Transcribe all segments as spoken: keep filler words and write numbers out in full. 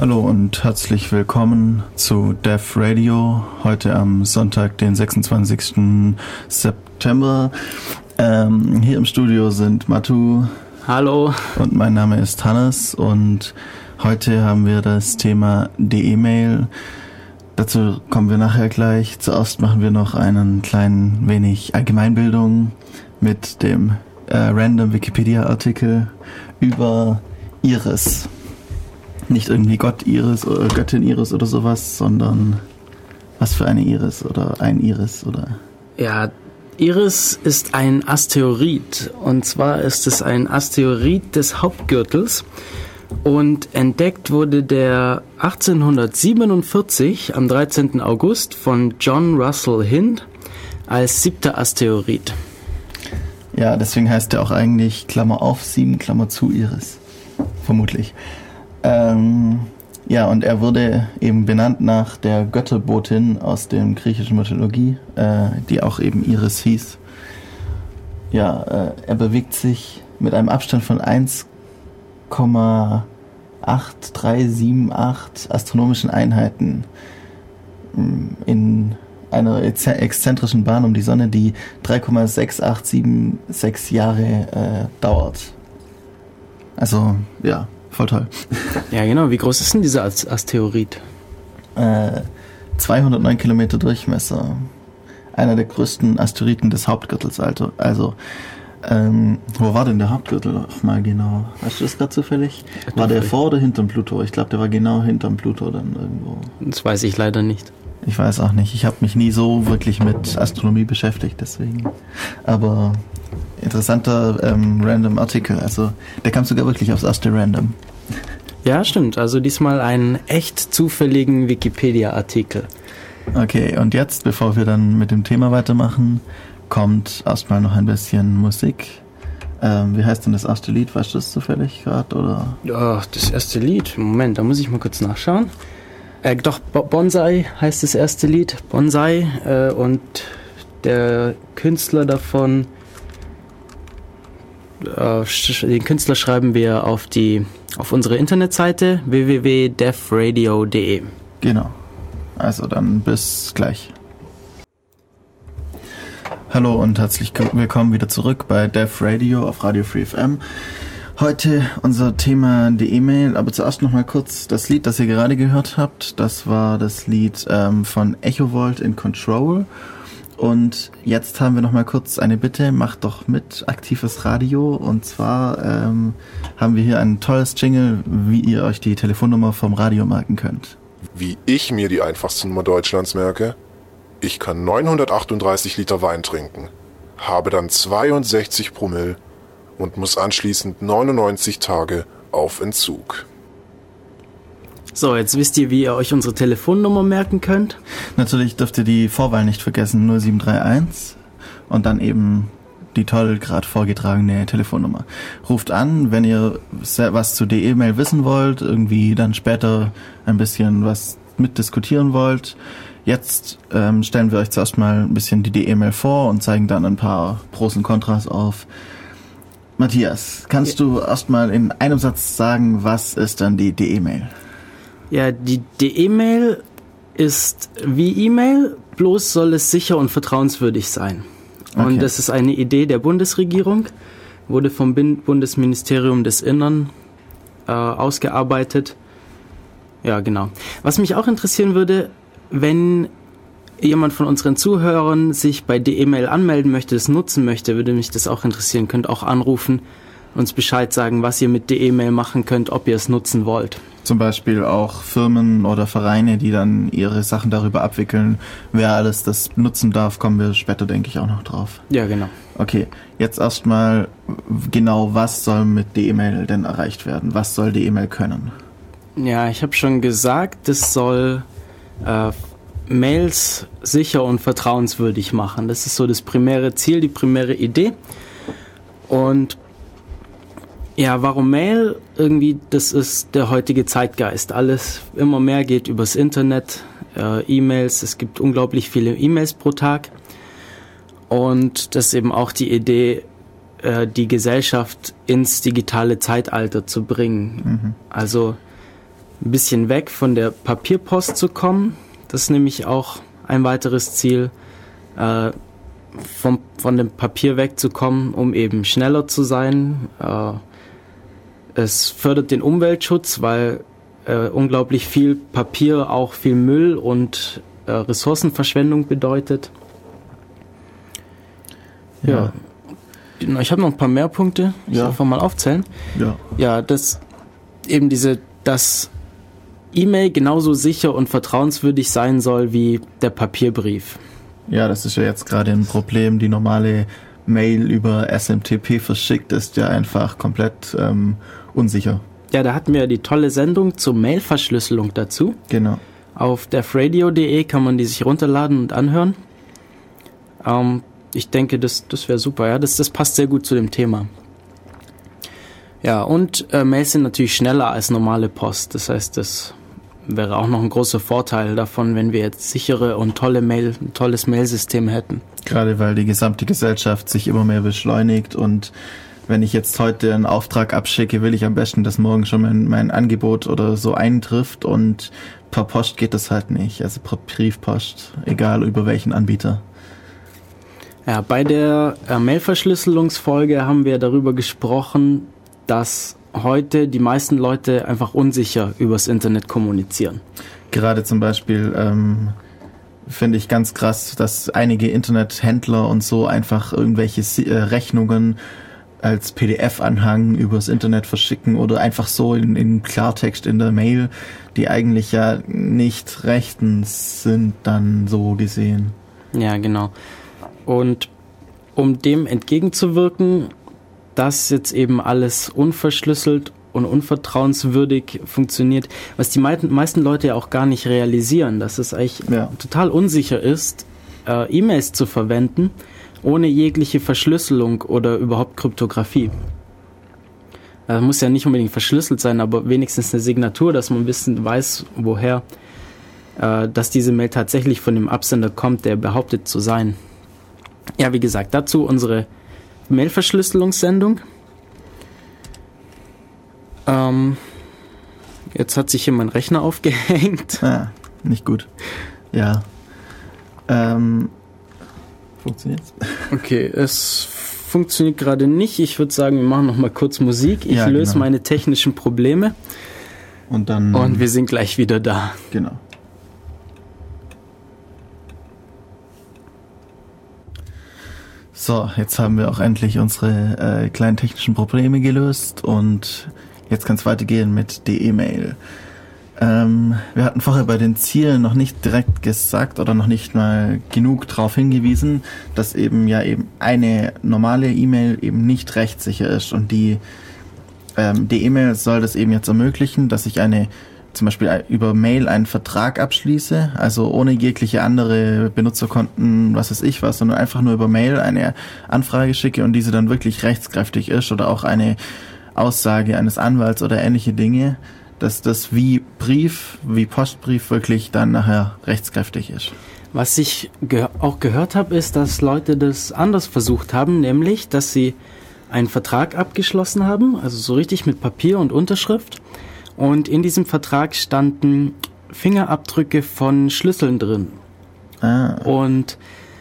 Hallo und herzlich willkommen zu Dev Radio, heute am Sonntag, den sechsundzwanzigsten September. Ähm, hier im Studio sind Matu. Hallo. Und mein Name ist Hannes und heute haben wir das Thema die E-Mail. Dazu kommen wir nachher gleich. Zuerst machen wir noch einen kleinen wenig Allgemeinbildung mit dem äh, random Wikipedia-Artikel über Iris. Nicht irgendwie Gott Iris oder Göttin Iris oder sowas, sondern was für eine Iris oder ein Iris oder... Ja, Iris ist ein Asteroid, und zwar ist es ein Asteroid des Hauptgürtels und entdeckt wurde der achtzehnhundertsiebenundvierzig am dreizehnten August von John Russell Hind als siebter Asteroid. Ja, deswegen heißt der auch eigentlich Klammer auf sieben, Klammer zu Iris, vermutlich. Ähm, ja, und er wurde eben benannt nach der Götterbotin aus der griechischen Mythologie, äh, die auch eben Iris hieß. Ja, äh, er bewegt sich mit einem Abstand von eins Komma acht drei sieben acht astronomischen Einheiten in einer exzentrischen Bahn um die Sonne, die drei Komma sechs acht sieben sechs Jahre äh, dauert. Also, ja. Voll toll. Ja, genau. Wie groß ist denn dieser Asteroid? Äh, zweihundertneun Kilometer Durchmesser. Einer der größten Asteroiden des Hauptgürtels. Also, also ähm, wo war denn der Hauptgürtel auch mal genau? Weißt du das gerade zufällig? War der vor oder hinterm Pluto? Ich glaube, der war genau hinterm Pluto dann irgendwo. Das weiß ich leider nicht. Ich weiß auch nicht. Ich habe mich nie so wirklich mit Astronomie beschäftigt, deswegen. Aber interessanter ähm, random Artikel. Also der kam sogar wirklich aufs erste Random. Ja, stimmt. Also diesmal einen echt zufälligen Wikipedia-Artikel. Okay, und jetzt, bevor wir dann mit dem Thema weitermachen, kommt erstmal noch ein bisschen Musik. Ähm, wie heißt denn das erste Lied? Weißt du das zufällig gerade, oder? Ja, das erste Lied. Moment, da muss ich mal kurz nachschauen. Äh, doch, Bonsai heißt das erste Lied. Bonsai. Äh, und der Künstler davon, äh, den Künstler schreiben wir auf die auf unsere Internetseite w w w punkt dev radio punkt d e. Genau. Also dann bis gleich. Hallo und herzlich willkommen wieder zurück bei Dev Radio auf Radio Free F M. Heute unser Thema die E-Mail, aber zuerst noch mal kurz das Lied, das ihr gerade gehört habt. Das war das Lied ähm, von Echo Volt in Control. Und jetzt haben wir noch mal kurz eine Bitte, macht doch mit, aktives Radio. Und zwar ähm, haben wir hier ein tolles Jingle, wie ihr euch die Telefonnummer vom Radio merken könnt. Wie ich mir die einfachste Nummer Deutschlands merke? Ich kann neunhundertachtunddreißig Liter Wein trinken, habe dann zweiundsechzig Promille und muss anschließend neunundneunzig Tage auf Entzug. So, jetzt wisst ihr, wie ihr euch unsere Telefonnummer merken könnt. Natürlich dürft ihr die Vorwahl nicht vergessen, null sieben drei eins und dann eben die toll gerade vorgetragene Telefonnummer. Ruft an, wenn ihr was zu der E-Mail wissen wollt, irgendwie dann später ein bisschen was mitdiskutieren wollt. Jetzt ähm, stellen wir euch zuerst mal ein bisschen die E-Mail vor und zeigen dann ein paar Pros und Kontras auf. Matthias, kannst ja. du erstmal in einem Satz sagen, was ist dann die E-Mail? Ja, die E-Mail ist wie E-Mail, bloß soll es sicher und vertrauenswürdig sein. Okay. Und das ist eine Idee der Bundesregierung, wurde vom Bundesministerium des Innern äh, ausgearbeitet. Ja, genau. Was mich auch interessieren würde, wenn jemand von unseren Zuhörern sich bei der E-Mail anmelden möchte, das nutzen möchte, würde mich das auch interessieren. Könnt auch anrufen, uns Bescheid sagen, was ihr mit der E-Mail machen könnt, ob ihr es nutzen wollt. Zum Beispiel auch Firmen oder Vereine, die dann ihre Sachen darüber abwickeln. Wer alles das nutzen darf, kommen wir später, denke ich, auch noch drauf. Ja, genau. Okay, jetzt erstmal genau, was soll mit der E-Mail denn erreicht werden? Was soll die E-Mail können? Ja, ich habe schon gesagt, das soll äh, Mails sicher und vertrauenswürdig machen. Das ist so das primäre Ziel, die primäre Idee. Und ja, warum Mail? Irgendwie, das ist der heutige Zeitgeist. Alles, immer mehr geht übers Internet, äh, E-Mails. Es gibt unglaublich viele E-Mails pro Tag. Und das ist eben auch die Idee, äh, die Gesellschaft ins digitale Zeitalter zu bringen. Mhm. Also ein bisschen weg von der Papierpost zu kommen. Das ist nämlich auch ein weiteres Ziel, äh, vom, von dem Papier wegzukommen, um eben schneller zu sein. Äh, es fördert den Umweltschutz, weil äh, unglaublich viel Papier auch viel Müll und äh, Ressourcenverschwendung bedeutet. Ja. ja. Ich habe noch ein paar mehr Punkte. Ich ja. einfach mal aufzählen. Ja. Ja, das eben diese, dass E-Mail genauso sicher und vertrauenswürdig sein soll wie der Papierbrief. Ja, das ist ja jetzt gerade ein Problem. Die normale Mail über S M T P verschickt ist ja einfach komplett ähm, unsicher. Ja, da hatten wir die tolle Sendung zur Mailverschlüsselung dazu. Genau. Auf defradio punkt de kann man die sich runterladen und anhören. Ähm, ich denke, das, das wäre super. Ja, das, das passt sehr gut zu dem Thema. Ja, und äh, Mails sind natürlich schneller als normale Post. Das heißt, das wäre auch noch ein großer Vorteil davon, wenn wir jetzt sichere und tolle Mail, ein tolles Mailsystem hätten. Gerade weil die gesamte Gesellschaft sich immer mehr beschleunigt und wenn ich jetzt heute einen Auftrag abschicke, will ich am besten, dass morgen schon mein, mein Angebot oder so eintrifft und per Post geht das halt nicht. Also per Briefpost, egal über welchen Anbieter. Ja, bei der äh, Mailverschlüsselungsfolge haben wir darüber gesprochen, dass heute die meisten Leute einfach unsicher übers Internet kommunizieren. Gerade zum Beispiel ähm, finde ich ganz krass, dass einige Internethändler und so einfach irgendwelche äh, Rechnungen als P D F-Anhang übers Internet verschicken oder einfach so in, in Klartext in der Mail, die eigentlich ja nicht rechtens sind, dann so gesehen. Ja, genau. Und um dem entgegenzuwirken, dass jetzt eben alles unverschlüsselt und unvertrauenswürdig funktioniert, was die meisten Leute ja auch gar nicht realisieren, dass es eigentlich ja. total unsicher ist, äh, E-Mails zu verwenden, ohne jegliche Verschlüsselung oder überhaupt Kryptographie. Das muss ja nicht unbedingt verschlüsselt sein, aber wenigstens eine Signatur, dass man ein bisschen weiß, woher, äh, dass diese Mail tatsächlich von dem Absender kommt, der behauptet zu sein. Ja, wie gesagt, dazu unsere Mailverschlüsselungssendung. Ähm, jetzt hat sich hier mein Rechner aufgehängt. Ah, nicht gut. Ja. Ähm, funktioniert's? Okay, es funktioniert gerade nicht. Ich würde sagen, wir machen noch mal kurz Musik. Ich ja, löse genau. meine technischen Probleme. Und dann. Und wir sind gleich wieder da. Genau. So, jetzt haben wir auch endlich unsere äh, kleinen technischen Probleme gelöst und jetzt kann es weitergehen mit der E-Mail. Ähm, wir hatten vorher bei den Zielen noch nicht direkt gesagt oder noch nicht mal genug darauf hingewiesen, dass eben ja eben eine normale E-Mail eben nicht rechtssicher ist und die ähm, die E-Mail soll das eben jetzt ermöglichen, dass ich eine zum Beispiel über Mail einen Vertrag abschließe, also ohne jegliche andere Benutzerkonten, was weiß ich was, sondern einfach nur über Mail eine Anfrage schicke und diese dann wirklich rechtskräftig ist oder auch eine Aussage eines Anwalts oder ähnliche Dinge, dass das wie Brief, wie Postbrief wirklich dann nachher rechtskräftig ist. Was ich ge- auch gehört habe, ist, dass Leute das anders versucht haben, nämlich, dass sie einen Vertrag abgeschlossen haben, also so richtig mit Papier und Unterschrift. Und in diesem Vertrag standen Fingerabdrücke von Schlüsseln drin. Ah. Und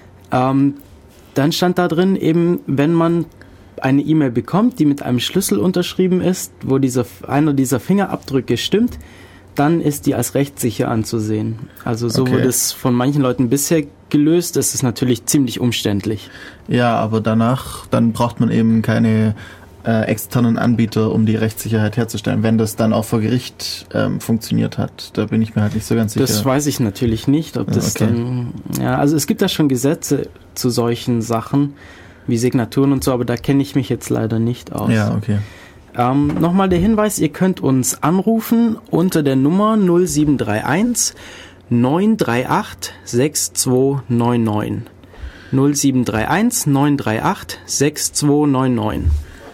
ähm, dann stand da drin eben, wenn man eine E-Mail bekommt, die mit einem Schlüssel unterschrieben ist, wo dieser, einer dieser Fingerabdrücke stimmt, dann ist die als rechtssicher anzusehen. Also so Okay. wurde es von manchen Leuten bisher gelöst. Das ist natürlich ziemlich umständlich. Ja, aber danach, dann braucht man eben keine äh, externen Anbieter, um die Rechtssicherheit herzustellen, wenn das dann auch vor Gericht ähm, funktioniert hat. Da bin ich mir halt nicht so ganz sicher. Das weiß ich natürlich nicht, ob das okay. dann... Ja, also es gibt da schon Gesetze zu solchen Sachen, wie Signaturen und so, aber da kenne ich mich jetzt leider nicht aus. Ja, okay. Ähm, Nochmal der Hinweis, ihr könnt uns anrufen unter der Nummer null sieben drei eins neun drei acht sechs zwei neun neun. null sieben drei eins neun drei acht sechs zwei neun neun.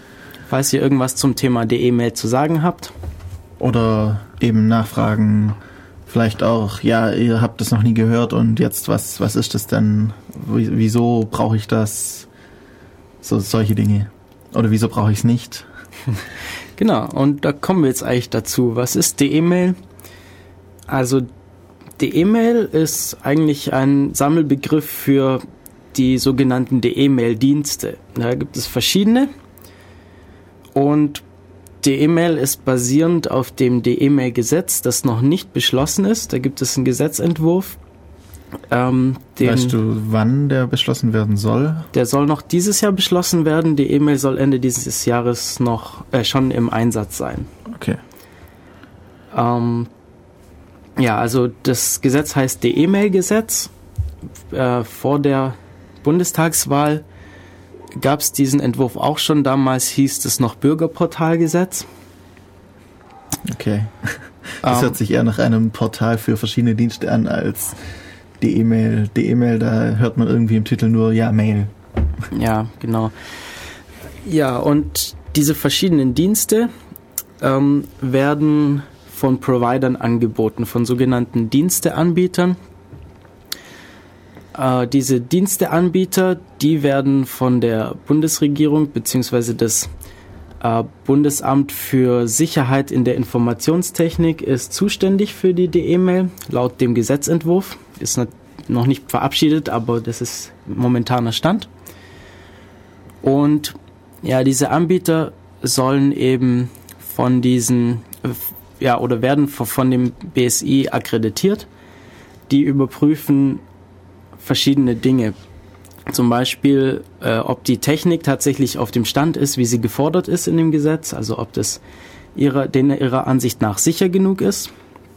Falls ihr irgendwas zum Thema der E-Mail zu sagen habt. Oder eben nachfragen, vielleicht auch, ja, ihr habt das noch nie gehört und jetzt, was, was ist das denn? Wie, wieso brauche ich das? So, solche Dinge. Oder wieso brauche ich es nicht? Genau, und da kommen wir jetzt eigentlich dazu. Was ist die E-Mail? Also die E-Mail ist eigentlich ein Sammelbegriff für die sogenannten D E-Mail-Dienste. Da gibt es verschiedene und die E-Mail ist basierend auf dem D E-Mail-Gesetz, das noch nicht beschlossen ist. Da gibt es einen Gesetzentwurf. Ähm, den, weißt du, wann der beschlossen werden soll? Der soll noch dieses Jahr beschlossen werden. Die E-Mail soll Ende dieses Jahres noch äh, schon im Einsatz sein. Okay. Ähm, ja, also das Gesetz heißt D E-Mail-Gesetz. Äh, vor der Bundestagswahl gab es diesen Entwurf auch schon. Damals hieß es noch Bürgerportalgesetz. Okay. Das um, hört sich eher nach einem Portal für verschiedene Dienste an als die E-Mail. Die E-Mail, da hört man irgendwie im Titel nur, ja, Mail. Ja, genau. Ja, und diese verschiedenen Dienste ähm, werden von Providern angeboten, von sogenannten Diensteanbietern. Äh, diese Diensteanbieter, die werden von der Bundesregierung bzw. das äh, Bundesamt für Sicherheit in der Informationstechnik ist zuständig für die D E-Mail, laut dem Gesetzentwurf. Ist noch nicht verabschiedet, aber das ist momentaner Stand. Und ja, diese Anbieter sollen eben von diesen, ja, oder werden von dem B S I akkreditiert. Die überprüfen verschiedene Dinge. Zum Beispiel, äh, ob die Technik tatsächlich auf dem Stand ist, wie sie gefordert ist in dem Gesetz, also ob das ihrer, denen ihrer Ansicht nach sicher genug ist.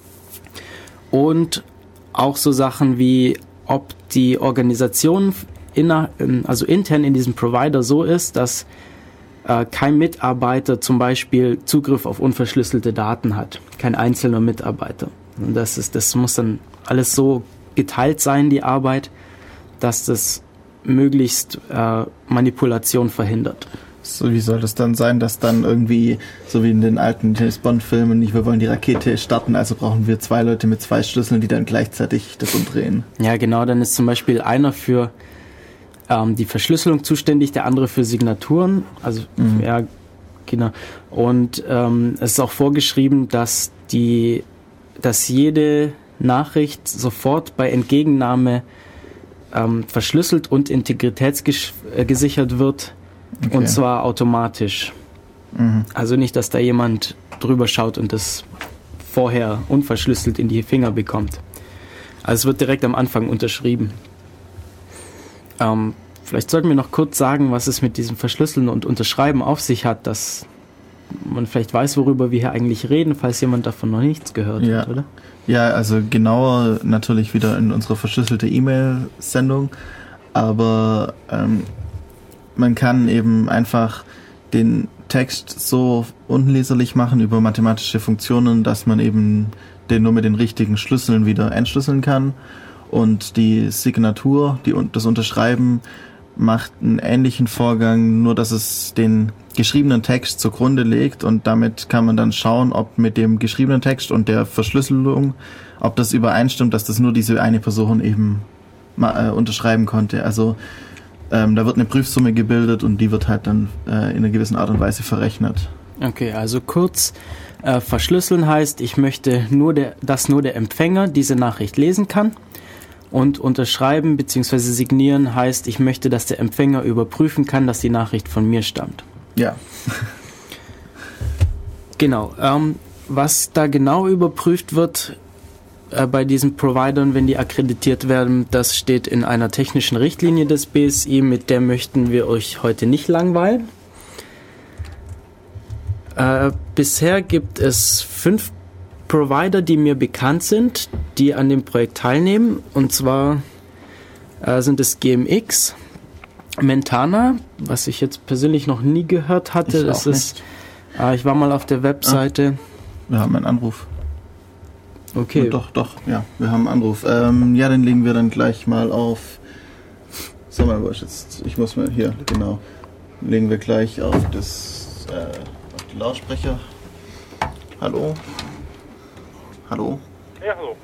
Und auch so Sachen wie, ob die Organisation inner, also intern in diesem Provider so ist, dass äh, kein Mitarbeiter zum Beispiel Zugriff auf unverschlüsselte Daten hat. Kein einzelner Mitarbeiter. Und das ist, das muss dann alles so geteilt sein, die Arbeit, dass das möglichst äh, Manipulation verhindert. So, wie soll das dann sein, dass dann irgendwie, so wie in den alten James Bond-Filmen, nicht, wir wollen die Rakete starten, also brauchen wir zwei Leute mit zwei Schlüsseln, die dann gleichzeitig das umdrehen. Ja, genau, dann ist zum Beispiel einer für ähm, die Verschlüsselung zuständig, der andere für Signaturen, also mhm. ja, genau. Und ähm, es ist auch vorgeschrieben, dass die, dass jede Nachricht sofort bei Entgegennahme ähm, verschlüsselt und integritätsgesichert wird. Okay. Und zwar automatisch. Mhm. Also nicht, dass da jemand drüber schaut und das vorher unverschlüsselt in die Finger bekommt. Also es wird direkt am Anfang unterschrieben. Ähm, vielleicht sollten wir noch kurz sagen, was es mit diesem Verschlüsseln und Unterschreiben auf sich hat, dass man vielleicht weiß, worüber wir hier eigentlich reden, falls jemand davon noch nichts gehört ja. hat, oder? Ja, also genauer natürlich wieder in unsere verschlüsselte E-Mail-Sendung, aber ähm, man kann eben einfach den Text so unleserlich machen über mathematische Funktionen, dass man eben den nur mit den richtigen Schlüsseln wieder entschlüsseln kann. Und die Signatur, die, das Unterschreiben, macht einen ähnlichen Vorgang, nur dass es den geschriebenen Text zugrunde legt und damit kann man dann schauen, ob mit dem geschriebenen Text und der Verschlüsselung, ob das übereinstimmt, dass das nur diese eine Person eben mal, äh, unterschreiben konnte. Also Ähm, da wird eine Prüfsumme gebildet und die wird halt dann äh, in einer gewissen Art und Weise verrechnet. Okay, also kurz, äh, verschlüsseln heißt, ich möchte nur der, dass nur der Empfänger diese Nachricht lesen kann, und unterschreiben bzw. signieren heißt, ich möchte, dass der Empfänger überprüfen kann, dass die Nachricht von mir stammt. Ja. Genau, ähm, was da genau überprüft wird, bei diesen Providern, wenn die akkreditiert werden, das steht in einer technischen Richtlinie des B S I, mit der möchten wir euch heute nicht langweilen. Äh, bisher gibt es fünf Provider, die mir bekannt sind, die an dem Projekt teilnehmen. Und zwar äh, sind es G M X, Mentana, was ich jetzt persönlich noch nie gehört hatte. Ich das ist, äh, ich war mal auf der Webseite. Ah, wir haben einen Anruf. Okay. Ja, doch, doch, ja, wir haben einen Anruf. Ähm, ja, den legen wir dann gleich mal auf. Sag mal, wo ist jetzt? Ich muss mal hier, genau. Legen wir gleich auf das äh, auf die Lautsprecher. Hallo? Hallo? Ja, hallo.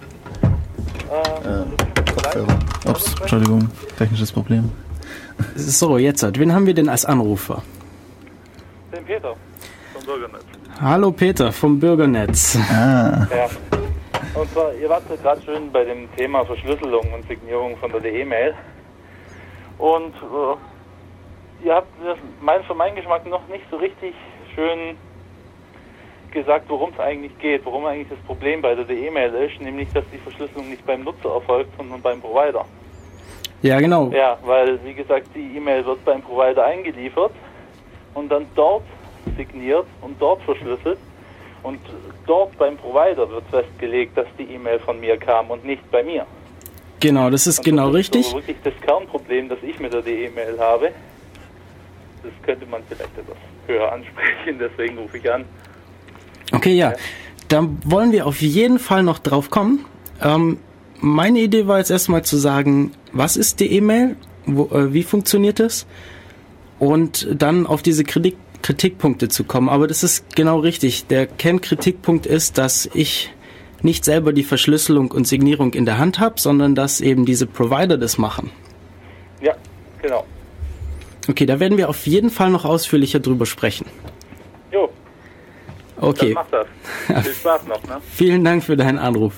Äh, Kopfhörer. Ups, Entschuldigung, technisches Problem. So, jetzt hat. Wen haben wir denn als Anrufer? Den Peter vom Bürgernetz. Hallo Peter vom Bürgernetz. Ah. Ja. Und zwar, ihr wart ja gerade schön bei dem Thema Verschlüsselung und Signierung von der E-Mail. Und äh, ihr habt das mein, für meinen Geschmack noch nicht so richtig schön gesagt, worum es eigentlich geht, worum eigentlich das Problem bei der E-Mail ist, nämlich, dass die Verschlüsselung nicht beim Nutzer erfolgt, sondern beim Provider. Ja, genau. Ja, weil, wie gesagt, die E-Mail wird beim Provider eingeliefert und dann dort signiert und dort verschlüsselt. Und dort beim Provider wird festgelegt, dass die E-Mail von mir kam und nicht bei mir. Genau, das ist und genau das ist richtig. So wirklich das Kernproblem, das ich mit der E-Mail habe. Das könnte man vielleicht etwas höher ansprechen, deswegen rufe ich an. Okay, ja. ja. Da wollen wir auf jeden Fall noch drauf kommen. Ähm, meine Idee war jetzt erstmal zu sagen, was ist die E-Mail? Wo, äh, wie funktioniert es? Und dann auf diese Kritik, Kritikpunkte zu kommen. Aber das ist genau richtig. Der Kernkritikpunkt ist, dass ich nicht selber die Verschlüsselung und Signierung in der Hand habe, sondern dass eben diese Provider das machen. Ja, genau. Okay, da werden wir auf jeden Fall noch ausführlicher drüber sprechen. Jo. Okay. Dann mach das. Viel Spaß noch, ne? Vielen Dank für deinen Anruf.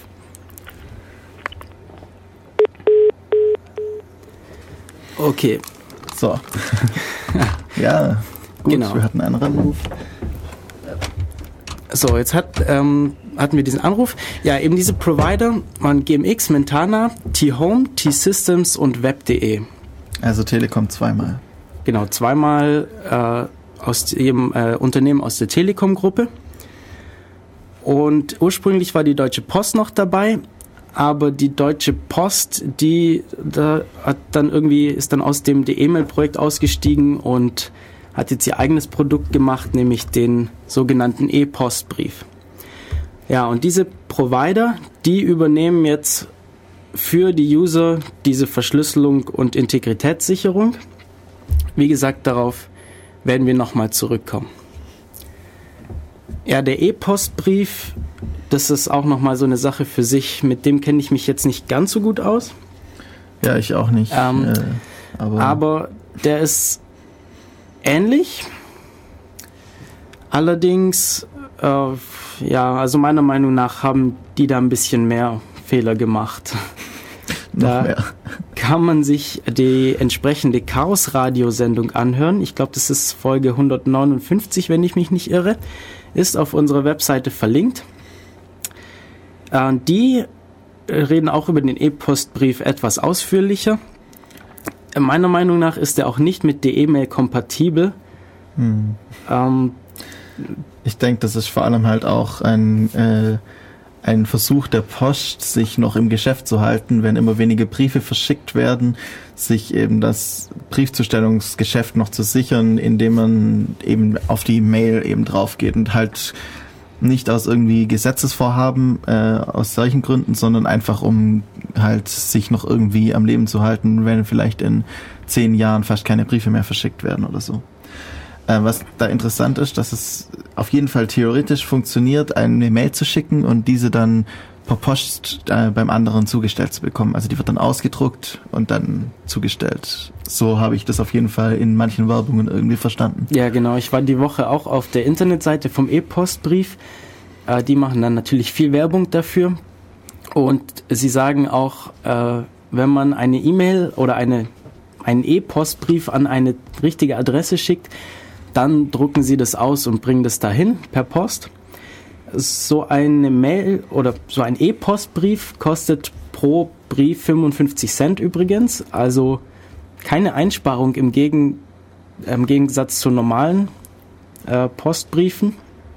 Okay. So. Ja, gut, genau. Wir hatten einen Anruf. So, jetzt hat, ähm, hatten wir diesen Anruf. Ja, eben diese Provider waren G M X, Mentana, T-Home, T-Systems und web punkt de. Also Telekom zweimal. Genau, zweimal äh, aus dem äh, Unternehmen aus der Telekom-Gruppe. Und ursprünglich war die Deutsche Post noch dabei, aber die Deutsche Post, die da hat dann irgendwie ist dann aus dem E-Mail-Projekt ausgestiegen und hat jetzt ihr eigenes Produkt gemacht, nämlich den sogenannten E-Postbrief. Ja, und diese Provider, die übernehmen jetzt für die User diese Verschlüsselung und Integritätssicherung. Wie gesagt, darauf werden wir nochmal zurückkommen. Ja, der E-Postbrief, das ist auch nochmal so eine Sache für sich. Mit dem kenne ich mich jetzt nicht ganz so gut aus. Ja, ich auch nicht. Ähm, äh, aber, aber der ist ähnlich. Allerdings, äh, ja, also meiner Meinung nach haben die da ein bisschen mehr Fehler gemacht. Noch da mehr. Kann man sich die entsprechende Chaos-Radio-Sendung anhören. Ich glaube, das ist Folge hundertneunundfünfzig, wenn ich mich nicht irre. Ist auf unserer Webseite verlinkt. Äh, die reden auch über den E-Postbrief etwas ausführlicher. Meiner Meinung nach ist er auch nicht mit der E-Mail kompatibel. Hm. Ähm, ich denke, das ist vor allem halt auch ein, äh, ein Versuch der Post, sich noch im Geschäft zu halten, wenn immer weniger Briefe verschickt werden, sich eben das Briefzustellungsgeschäft noch zu sichern, indem man eben auf die Mail eben drauf geht und halt nicht aus irgendwie Gesetzesvorhaben, äh, aus solchen Gründen, sondern einfach um halt sich noch irgendwie am Leben zu halten, wenn vielleicht in zehn Jahren fast keine Briefe mehr verschickt werden oder so. Äh, was da interessant ist, dass es auf jeden Fall theoretisch funktioniert, eine Mail zu schicken und diese dann per Post äh, beim anderen zugestellt zu bekommen. Also die wird dann ausgedruckt und dann zugestellt. So habe ich das auf jeden Fall in manchen Werbungen irgendwie verstanden. Ja, genau. Ich war die Woche auch auf der Internetseite vom E-Postbrief. Äh, die machen dann natürlich viel Werbung dafür. Und sie sagen auch, äh, wenn man eine E-Mail oder eine, einen E-Postbrief an eine richtige Adresse schickt, dann drucken sie das aus und bringen das dahin per Post. So eine Mail oder so ein E-Postbrief kostet pro Brief fünfundfünfzig Cent übrigens. Also keine Einsparung im, Gegen, im Gegensatz zu normalen äh, Postbriefen.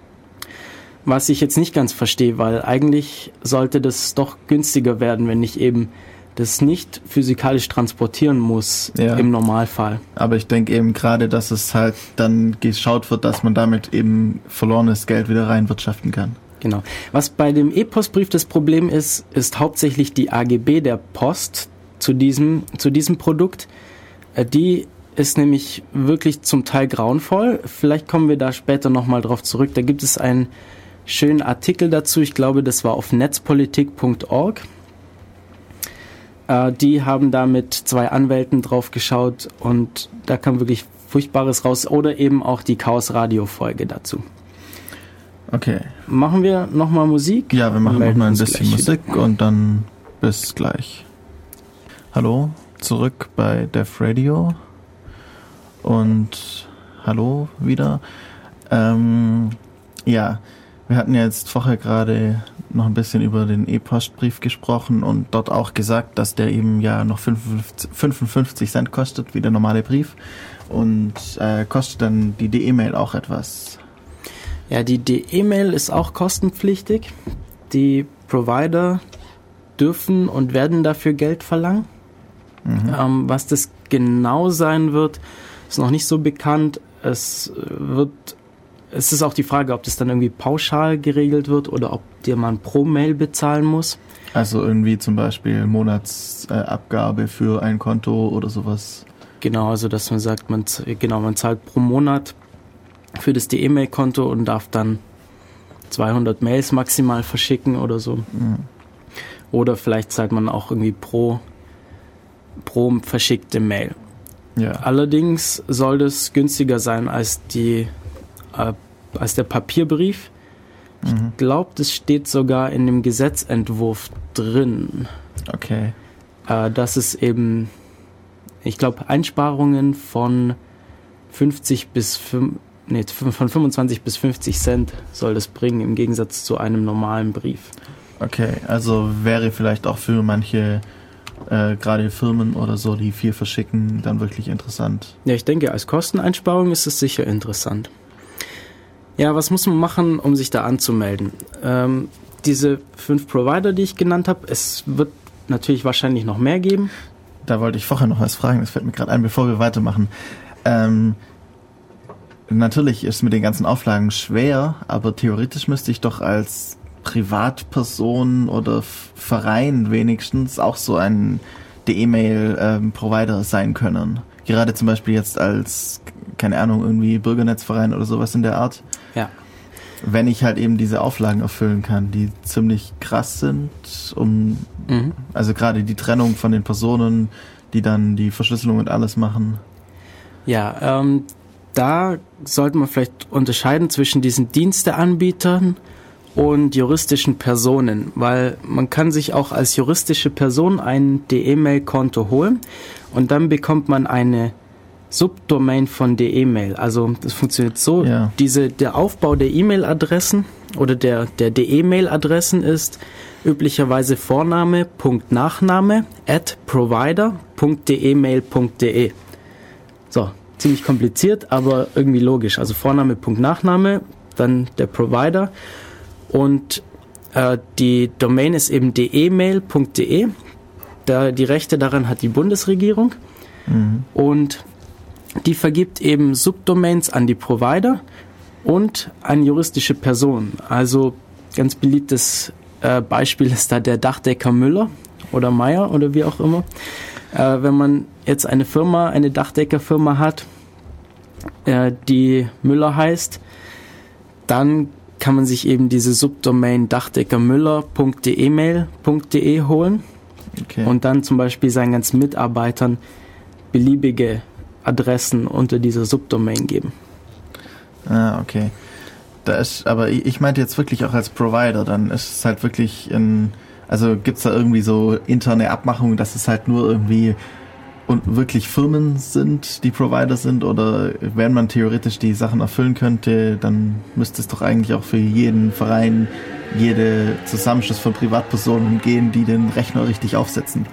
Was ich jetzt nicht ganz verstehe, weil eigentlich sollte das doch günstiger werden, wenn ich eben das nicht physikalisch transportieren muss, ja, im Normalfall. Aber ich denke eben gerade, dass es halt dann geschaut wird, dass man damit eben verlorenes Geld wieder reinwirtschaften kann. Genau. Was bei dem E-Postbrief das Problem ist, ist hauptsächlich die A G B der Post zu diesem, zu diesem Produkt. Die ist nämlich wirklich zum Teil grauenvoll. Vielleicht kommen wir da später nochmal drauf zurück. Da gibt es einen schönen Artikel dazu. Ich glaube, das war auf netzpolitik punkt org. Äh, die haben da mit zwei Anwälten drauf geschaut und da kam wirklich Furchtbares raus. Oder eben auch die Chaos-Radio-Folge dazu. Okay. Machen wir nochmal Musik? Ja, wir machen noch mal ein bisschen Musik wieder. Und dann bis gleich. Hallo, zurück bei Def Radio. Und hallo wieder. Ähm, ja, wir hatten ja jetzt vorher gerade noch ein bisschen über den E-Postbrief gesprochen und dort auch gesagt, dass der eben ja noch fünfundfünfzig Cent kostet, wie der normale Brief. Und äh, kostet dann die D E-Mail auch etwas? Ja, die D E-Mail ist auch kostenpflichtig. Die Provider dürfen und werden dafür Geld verlangen. Mhm. Ähm, was das genau sein wird, ist noch nicht so bekannt. Es wird, es ist auch die Frage, ob das dann irgendwie pauschal geregelt wird oder ob dir man pro Mail bezahlen muss. Also irgendwie zum Beispiel Monatsabgabe äh, für ein Konto oder sowas. Genau, also dass man sagt, man genau, man zahlt pro Monat für das D E-Mail-Konto und darf dann zweihundert Mails maximal verschicken oder so. Mhm. Oder vielleicht zahlt man auch irgendwie pro, pro verschickte Mail. Ja. Allerdings soll das günstiger sein als, die, äh, als der Papierbrief. Mhm. Ich glaube, das steht sogar in dem Gesetzentwurf drin. Okay. Äh, dass es eben, ich glaube, Einsparungen von fünfzig bis fünf, nee, von fünfundzwanzig bis fünfzig Cent soll das bringen, im Gegensatz zu einem normalen Brief. Okay, also wäre vielleicht auch für manche, äh, gerade Firmen oder so, die viel verschicken, dann wirklich interessant. Ja, ich denke, als Kosteneinsparung ist es sicher interessant. Ja, was muss man machen, um sich da anzumelden? Ähm, diese fünf Provider, die ich genannt habe, es wird natürlich wahrscheinlich noch mehr geben. Da wollte ich vorher noch was fragen, das fällt mir gerade ein, bevor wir weitermachen. Ähm, natürlich ist mit den ganzen Auflagen schwer, aber theoretisch müsste ich doch als Privatperson oder Verein wenigstens auch so ein D E-Mail-Provider ähm, sein können. Gerade zum Beispiel jetzt als, keine Ahnung, irgendwie Bürgernetzverein oder sowas in der Art. Ja. Wenn ich halt eben diese Auflagen erfüllen kann, die ziemlich krass sind, um, mhm. also gerade die Trennung von den Personen, die dann die Verschlüsselung und alles machen. Ja, ähm, da sollte man vielleicht unterscheiden zwischen diesen Diensteanbietern und juristischen Personen, weil man kann sich auch als juristische Person ein D E-Mail-Konto holen und dann bekommt man eine Subdomain von D E-Mail. Also das funktioniert so, ja. diese, der Aufbau der E-Mail-Adressen oder der, der D E-Mail-Adressen ist üblicherweise Vorname, Punkt, Nachname, at provider punkt d e mail punkt d e. So, ziemlich kompliziert, aber irgendwie logisch. Also Vorname, Punkt, Nachname, dann der Provider. Und äh, die Domain ist eben d e mail punkt d e. Da, die Rechte daran hat die Bundesregierung. Mhm. Und die vergibt eben Subdomains an die Provider und an juristische Personen. Also ganz beliebtes äh, Beispiel ist da der Dachdecker Müller oder Meier oder wie auch immer. Äh, wenn man jetzt eine Firma, eine Dachdeckerfirma hat, äh, die Müller heißt, dann kann man sich eben diese Subdomain dachdeckermüller punkt d e mail punkt d e holen. Okay. Und dann zum Beispiel seinen ganzen Mitarbeitern beliebige Adressen unter dieser Subdomain geben. Ah, okay. Da ist, aber ich meinte jetzt wirklich auch als Provider, dann ist es halt wirklich in, also gibt's da irgendwie so interne Abmachungen, dass es halt nur irgendwie und wirklich Firmen sind, die Provider sind, oder wenn man theoretisch die Sachen erfüllen könnte, dann müsste es doch eigentlich auch für jeden Verein, jede Zusammenschluss von Privatpersonen gehen, die den Rechner richtig aufsetzen.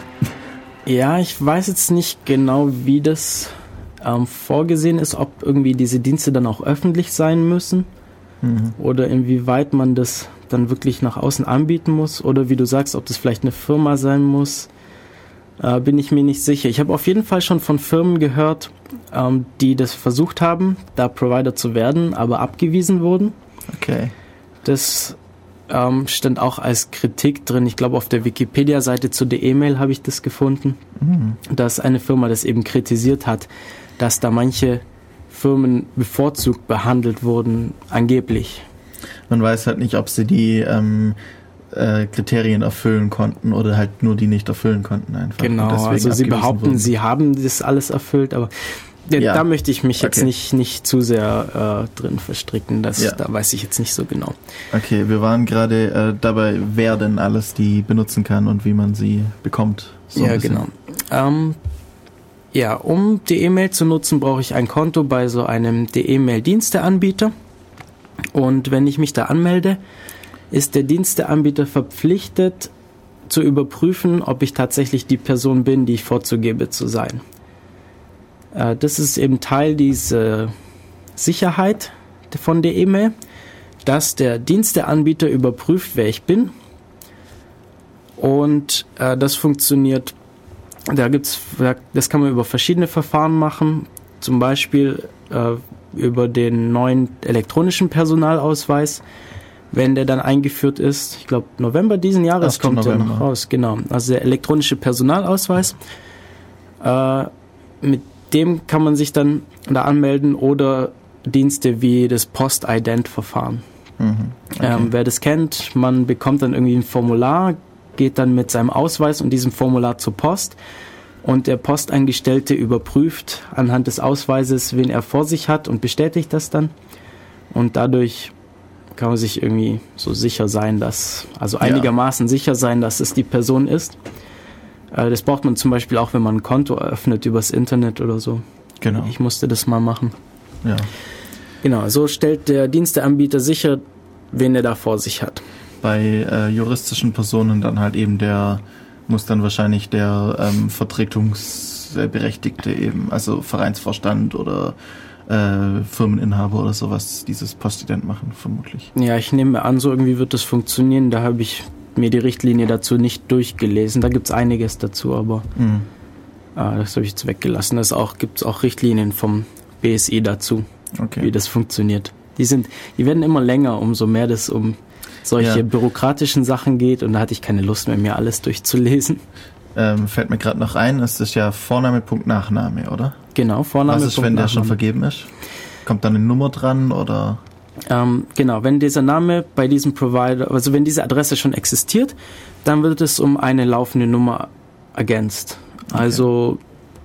Ja, ich weiß jetzt nicht genau, wie das ähm, vorgesehen ist, ob irgendwie diese Dienste dann auch öffentlich sein müssen mhm. oder inwieweit man das dann wirklich nach außen anbieten muss oder wie du sagst, ob das vielleicht eine Firma sein muss. Äh, bin ich mir nicht sicher. Ich habe auf jeden Fall schon von Firmen gehört, ähm, die das versucht haben, da Provider zu werden, aber abgewiesen wurden. Okay. Das ähm, stand auch als Kritik drin. Ich glaube, auf der Wikipedia-Seite zu der E-Mail habe ich das gefunden, mhm. dass eine Firma das eben kritisiert hat, dass da manche Firmen bevorzugt behandelt wurden, angeblich. Man weiß halt nicht, ob sie die ähm, äh, Kriterien erfüllen konnten oder halt nur die nicht erfüllen konnten einfach. Genau, also sie behaupten, wurden. sie haben das alles erfüllt, aber Ja, Ja. Da möchte ich mich jetzt Okay. nicht, nicht zu sehr äh, drin verstricken. Das, Ja. Da weiß ich jetzt nicht so genau. Okay, wir waren gerade äh, dabei, wer denn alles die benutzen kann und wie man sie bekommt. So ein Ja, bisschen. genau. Ähm, ja, um die E-Mail zu nutzen, brauche ich ein Konto bei so einem D E-Mail-Diensteanbieter. Und wenn ich mich da anmelde, ist der Diensteanbieter verpflichtet zu überprüfen, ob ich tatsächlich die Person bin, die ich vorzugebe zu sein. Äh, das ist eben Teil dieser Sicherheit von der E-Mail, dass der Diensteanbieter überprüft, wer ich bin. Und äh, das funktioniert, da gibt's, das kann man über verschiedene Verfahren machen, zum Beispiel äh, über den neuen elektronischen Personalausweis, wenn der dann eingeführt ist. Ich glaube, November diesen Jahres erster kommt der noch November. raus, genau. Also der elektronische Personalausweis, äh, mit dem kann man sich dann da anmelden oder Dienste wie das Post-Ident-Verfahren. Mhm. Okay. Ähm, wer das kennt, man bekommt dann irgendwie ein Formular, geht dann mit seinem Ausweis und diesem Formular zur Post und der Postangestellte überprüft anhand des Ausweises, wen er vor sich hat und bestätigt das dann und dadurch kann man sich irgendwie so sicher sein, dass, also einigermaßen sicher sein, dass es die Person ist. Äh, das braucht man zum Beispiel auch, wenn man ein Konto eröffnet übers Internet oder so. Genau. Ich musste das mal machen. Ja. Genau, so stellt der Diensteanbieter sicher, wen er da vor sich hat. Bei äh, juristischen Personen dann halt eben der, muss dann wahrscheinlich der ähm, Vertretungsberechtigte eben, also Vereinsvorstand oder äh, Firmeninhaber oder sowas, dieses Postident machen, vermutlich. Ja, ich nehme an, so irgendwie wird das funktionieren. Da habe ich mir die Richtlinie dazu nicht durchgelesen. Da gibt es einiges dazu, aber Mhm. äh, das habe ich jetzt weggelassen. Es gibt auch Richtlinien vom B S I dazu, Okay. wie das funktioniert. Die sind, die werden immer länger, umso mehr das um solche Ja. bürokratischen Sachen geht. Und da hatte ich keine Lust mehr, mir alles durchzulesen. Ähm, fällt mir gerade noch ein, es ist ja Vorname, Punkt, Nachname, oder? Genau, Vorname, Was ist, Punkt, wenn der schon Nachname. vergeben ist? Kommt dann eine Nummer dran oder? Ähm, genau, wenn dieser Name bei diesem Provider, also wenn diese Adresse schon existiert, dann wird es um eine laufende Nummer ergänzt. Okay. Also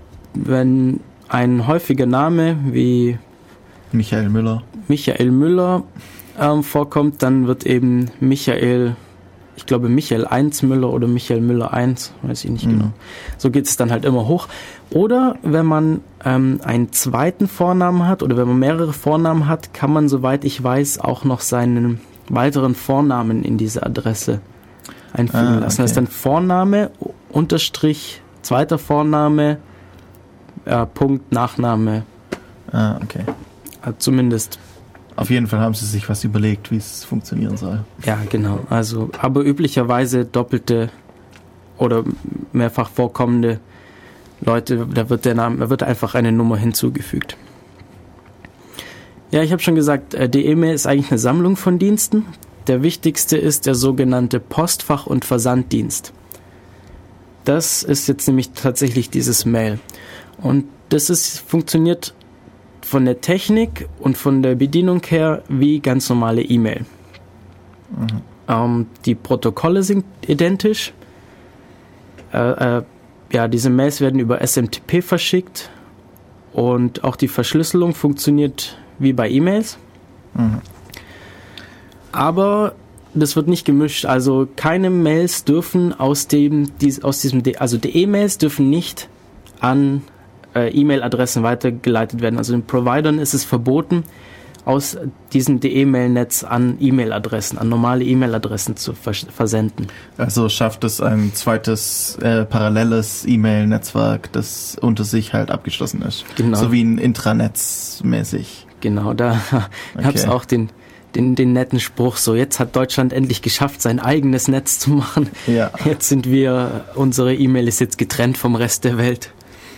wenn ein häufiger Name wie Michael Müller. Michael Müller ähm, vorkommt, dann wird eben Michael, ich glaube Michael eins Müller oder Michael Müller eins, weiß ich nicht Mhm. genau. So geht es dann halt immer hoch. Oder wenn man ähm, einen zweiten Vornamen hat oder wenn man mehrere Vornamen hat, kann man, soweit ich weiß, auch noch seinen weiteren Vornamen in diese Adresse einfügen Ah, lassen. okay. Das ist dann Vorname, Unterstrich, zweiter Vorname, äh, Punkt, Nachname. Ah, okay. Äh, zumindest. Auf jeden Fall haben sie sich was überlegt, wie es funktionieren soll. Ja, genau. Also, aber üblicherweise doppelte oder mehrfach vorkommende Leute, da wird der Name, da wird einfach eine Nummer hinzugefügt. Ja, ich habe schon gesagt, äh, die E-Mail ist eigentlich eine Sammlung von Diensten. Der wichtigste ist der sogenannte Postfach- und Versanddienst. Das ist jetzt nämlich tatsächlich dieses Mail. Und das ist, funktioniert von der Technik und von der Bedienung her wie ganz normale E-Mail. Mhm. Ähm, die Protokolle sind identisch. Äh, äh, ja, diese Mails werden über S M T P verschickt und auch die Verschlüsselung funktioniert wie bei E-Mails. Mhm. Aber das wird nicht gemischt. Also keine Mails dürfen aus dem, dies, aus diesem, D- also die E-Mails dürfen nicht an äh, E-Mail-Adressen weitergeleitet werden. Also den Providern ist es verboten, aus diesem D E-Mail-Netz an E-Mail-Adressen, an normale E-Mail-Adressen zu vers- versenden. Also schafft es ein zweites äh, paralleles E-Mail-Netzwerk, das unter sich halt abgeschlossen ist. Genau. So wie ein Intranetz mäßig. Genau, da Okay. gab es auch den, den, den netten Spruch, so jetzt hat Deutschland endlich geschafft, sein eigenes Netz zu machen. Ja. Jetzt sind wir, unsere E-Mail ist jetzt getrennt vom Rest der Welt.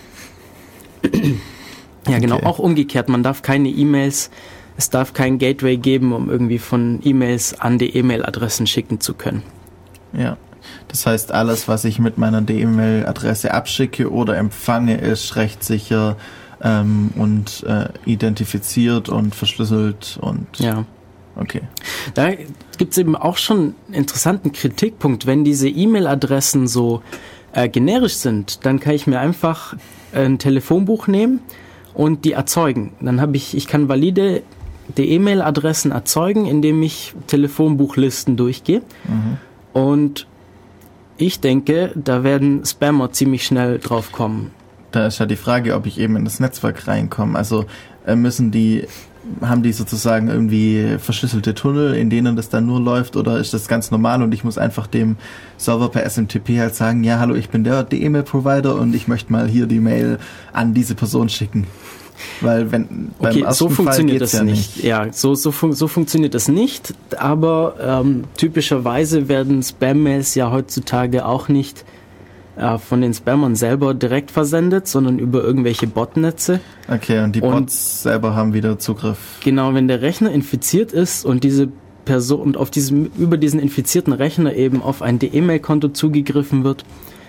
Ja, genau, Okay. auch umgekehrt, man darf keine E-Mails, es darf kein Gateway geben, um irgendwie von E-Mails an die E-Mail-Adressen schicken zu können. Ja. Das heißt, alles, was ich mit meiner D E-Mail-Adresse abschicke oder empfange, ist rechtssicher ähm, und äh, identifiziert und verschlüsselt und Ja. okay. Da gibt es eben auch schon einen interessanten Kritikpunkt. Wenn diese E-Mail-Adressen so äh, generisch sind, dann kann ich mir einfach ein Telefonbuch nehmen und die erzeugen. Dann habe ich, ich kann valide die E-Mail-Adressen erzeugen, indem ich Telefonbuchlisten durchgehe. Mhm. Und ich denke, da werden Spammer ziemlich schnell drauf kommen. Da ist ja die Frage, ob ich eben in das Netzwerk reinkomme. Also äh, müssen die, haben die sozusagen irgendwie verschlüsselte Tunnel, in denen das dann nur läuft, oder ist das ganz normal und ich muss einfach dem Server per S M T P halt sagen, ja, hallo, ich bin der E-Mail-Provider und ich möchte mal hier die Mail an diese Person schicken. Weil wenn beim okay, ersten so funktioniert Fall geht's das ja nicht. nicht. Ja, so so, fun- so funktioniert das nicht. Aber ähm, typischerweise werden Spam-Mails ja heutzutage auch nicht äh, von den Spammern selber direkt versendet, sondern über irgendwelche Botnetze. Okay, und die und Bots selber haben wieder Zugriff. Genau, wenn der Rechner infiziert ist und diese Person und auf diesem über diesen infizierten Rechner eben auf ein E-Mail-Konto zugegriffen wird,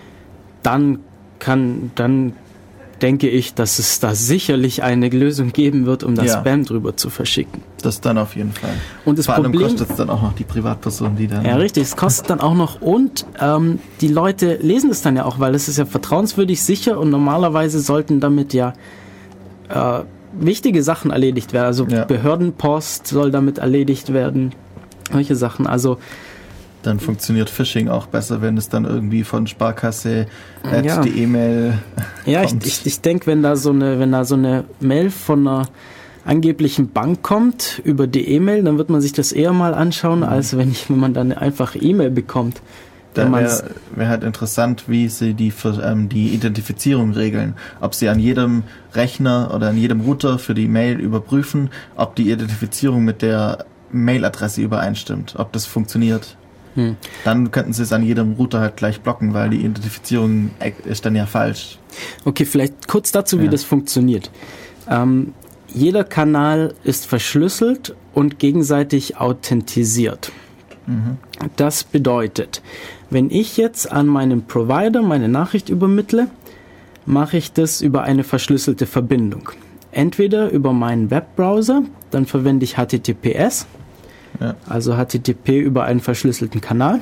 dann kann dann denke ich, dass es da sicherlich eine Lösung geben wird, um das ja. Spam drüber zu verschicken. Das dann auf jeden Fall. Und das Vor allem Problem, kostet es dann auch noch die Privatperson, die dann... Ja, richtig, es kostet dann auch noch und ähm, die Leute lesen es dann ja auch, weil es ist ja vertrauenswürdig, sicher und normalerweise sollten damit ja äh, wichtige Sachen erledigt werden. Also ja. Behördenpost soll damit erledigt werden, solche Sachen. Also dann funktioniert Phishing auch besser, wenn es dann irgendwie von Sparkasse at ja. die E-Mail Ja, kommt. ich, ich, ich denke, wenn da so eine, wenn da so eine Mail von einer angeblichen Bank kommt über die E-Mail, dann wird man sich das eher mal anschauen, mhm. als wenn ich, wenn man dann eine einfache E-Mail bekommt. Da wäre wär halt interessant, wie sie die, ähm, die Identifizierung regeln. Ob sie an jedem Rechner oder an jedem Router für die Mail überprüfen, ob die Identifizierung mit der Mailadresse übereinstimmt, ob das funktioniert. Hm. Dann könnten sie es an jedem Router halt gleich blocken, weil die Identifizierung ist dann ja falsch. Okay, vielleicht kurz dazu, wie ja. das funktioniert. Ähm, jeder Kanal ist verschlüsselt und gegenseitig authentisiert. Mhm. Das bedeutet, wenn ich jetzt an meinen Provider meine Nachricht übermittle, mache ich das über eine verschlüsselte Verbindung. Entweder über meinen Webbrowser, dann verwende ich H T T P S, ja. also H T T P über einen verschlüsselten Kanal.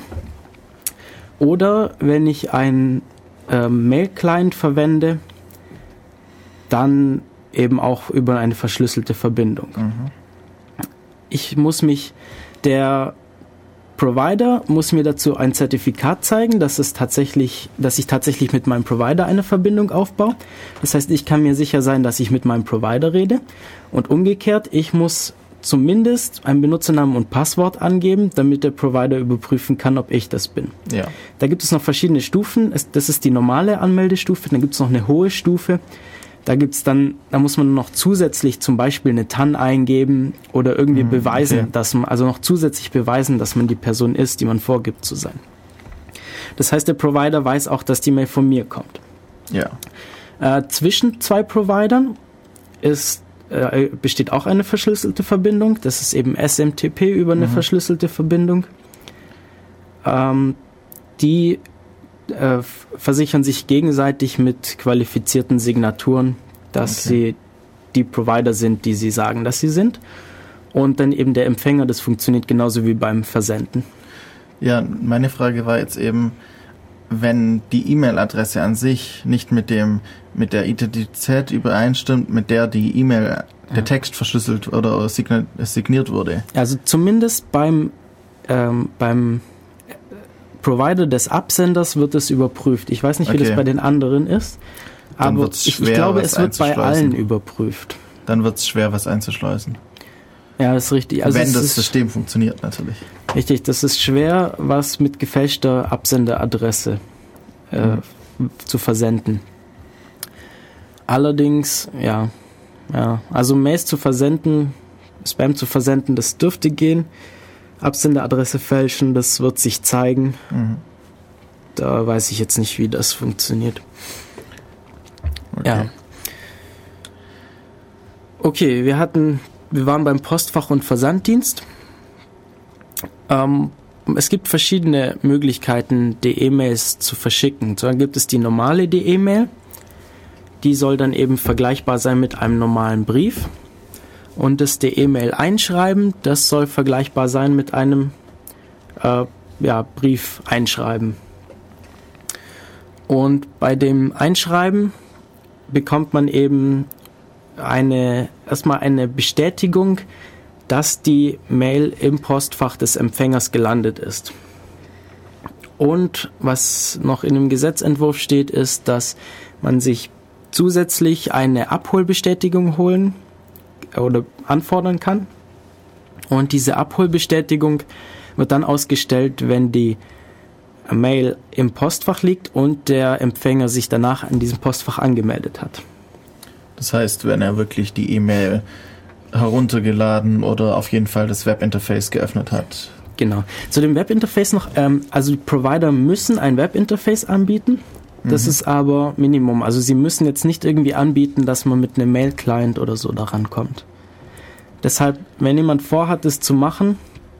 Oder wenn ich einen äh, Mail-Client verwende, dann eben auch über eine verschlüsselte Verbindung. Mhm. Ich muss mich, der Provider muss mir dazu ein Zertifikat zeigen, dass es tatsächlich, dass ich tatsächlich mit meinem Provider eine Verbindung aufbaue. Das heißt, ich kann mir sicher sein, dass ich mit meinem Provider rede. Und umgekehrt, ich muss zumindest einen Benutzernamen und Passwort angeben, damit der Provider überprüfen kann, ob ich das bin. Ja. Da gibt es noch verschiedene Stufen. Das ist die normale Anmeldestufe. Dann gibt es noch eine hohe Stufe. Da gibt's dann, da muss man noch zusätzlich zum Beispiel eine T A N eingeben oder irgendwie mhm, beweisen, okay. dass man, also noch zusätzlich beweisen, dass man die Person ist, die man vorgibt zu sein. Das heißt, der Provider weiß auch, dass die Mail von mir kommt. Ja. Äh, zwischen zwei Providern ist, äh, besteht auch eine verschlüsselte Verbindung. Das ist eben S M T P über eine mhm. verschlüsselte Verbindung. Ähm, die Äh, versichern sich gegenseitig mit qualifizierten Signaturen, dass okay. sie die Provider sind, die sie sagen, dass sie sind. Und dann eben der Empfänger, das funktioniert genauso wie beim Versenden. Ja, meine Frage war jetzt eben, wenn die E-Mail-Adresse an sich nicht mit dem mit der Identität übereinstimmt, mit der die E-Mail, ja. der Text verschlüsselt oder signiert wurde. Also zumindest beim ähm, beim Provider des Absenders wird es überprüft. Ich weiß nicht, wie okay. das bei den anderen ist, Dann aber ich, ich glaube, es wird bei allen überprüft. Dann wird es schwer, was einzuschleusen. Ja, das ist richtig. Also Wenn das ist, System funktioniert, natürlich. Richtig, das ist schwer, was mit gefälschter Absenderadresse äh, mhm. zu versenden. Allerdings, ja, ja, also Mails zu versenden, Spam zu versenden, das dürfte gehen. Absenderadresse fälschen, das wird sich zeigen. Mhm. Da weiß ich jetzt nicht, wie das funktioniert. Okay. Ja. Okay, wir hatten, wir waren beim Postfach- und Versanddienst. Ähm, es gibt verschiedene Möglichkeiten, die E-Mails zu verschicken. So, dann gibt es die normale E-Mail. Die soll dann eben vergleichbar sein mit einem normalen Brief. Und das D E-Mail einschreiben, das soll vergleichbar sein mit einem äh, ja, Brief einschreiben. Und bei dem Einschreiben bekommt man eben eine erstmal eine Bestätigung, dass die Mail im Postfach des Empfängers gelandet ist. Und was noch in dem Gesetzentwurf steht, ist, dass man sich zusätzlich eine Abholbestätigung holen oder anfordern kann. Und diese Abholbestätigung wird dann ausgestellt, wenn die Mail im Postfach liegt und der Empfänger sich danach an diesem Postfach angemeldet hat. Das heißt, wenn er wirklich die E-Mail heruntergeladen oder auf jeden Fall das Webinterface geöffnet hat. Genau. Zu dem Webinterface noch, ähm, also die Provider müssen ein Webinterface anbieten. Das mhm. ist aber Minimum. Also sie müssen jetzt nicht irgendwie anbieten, dass man mit einem Mail-Client oder so daran kommt. Deshalb, wenn jemand vorhat, das zu machen,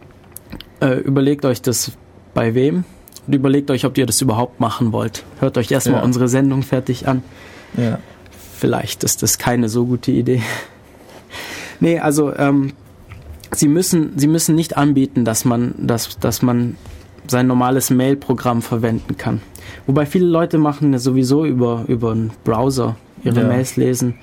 äh, überlegt euch das bei wem und überlegt euch, ob ihr das überhaupt machen wollt. Hört euch erstmal ja. unsere Sendung fertig an. Ja. Vielleicht ist das keine so gute Idee. Nee, also ähm, sie müssen, sie müssen nicht anbieten, dass man, dass, dass man sein normales Mail-Programm verwenden kann. Wobei viele Leute machen sowieso über, über einen Browser ihre ja. Mails lesen.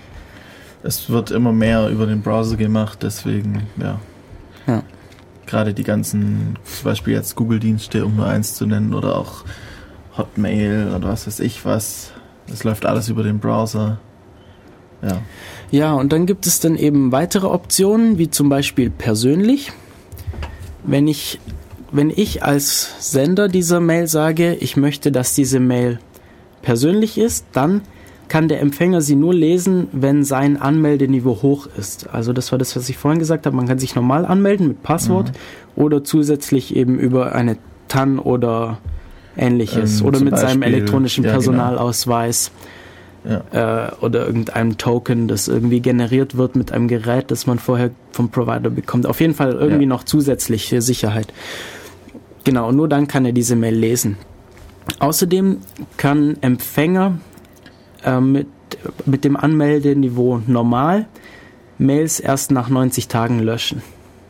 Es wird immer mehr über den Browser gemacht, deswegen, ja. Ja. Gerade die ganzen, zum Beispiel jetzt Google-Dienste, um nur eins zu nennen, oder auch Hotmail oder was weiß ich was. Das läuft alles über den Browser. Ja. Ja, und dann gibt es dann eben weitere Optionen, wie zum Beispiel persönlich. Wenn ich, wenn ich als Sender dieser Mail sage, ich möchte, dass diese Mail persönlich ist, dann kann der Empfänger sie nur lesen, wenn sein Anmeldeniveau hoch ist. Also das war das, was ich vorhin gesagt habe. Man kann sich normal anmelden mit Passwort mhm. oder zusätzlich eben über eine T A N oder ähnliches ähm, oder mit Beispiel, seinem elektronischen ja, Personalausweis. Genau. Ja. Äh, oder irgendeinem Token, das irgendwie generiert wird mit einem Gerät, das man vorher vom Provider bekommt. Auf jeden Fall irgendwie ja. noch zusätzliche Sicherheit. Genau, nur dann kann er diese Mail lesen. Außerdem kann Empfänger äh, mit, mit dem Anmeldeniveau normal Mails erst nach neunzig Tagen löschen.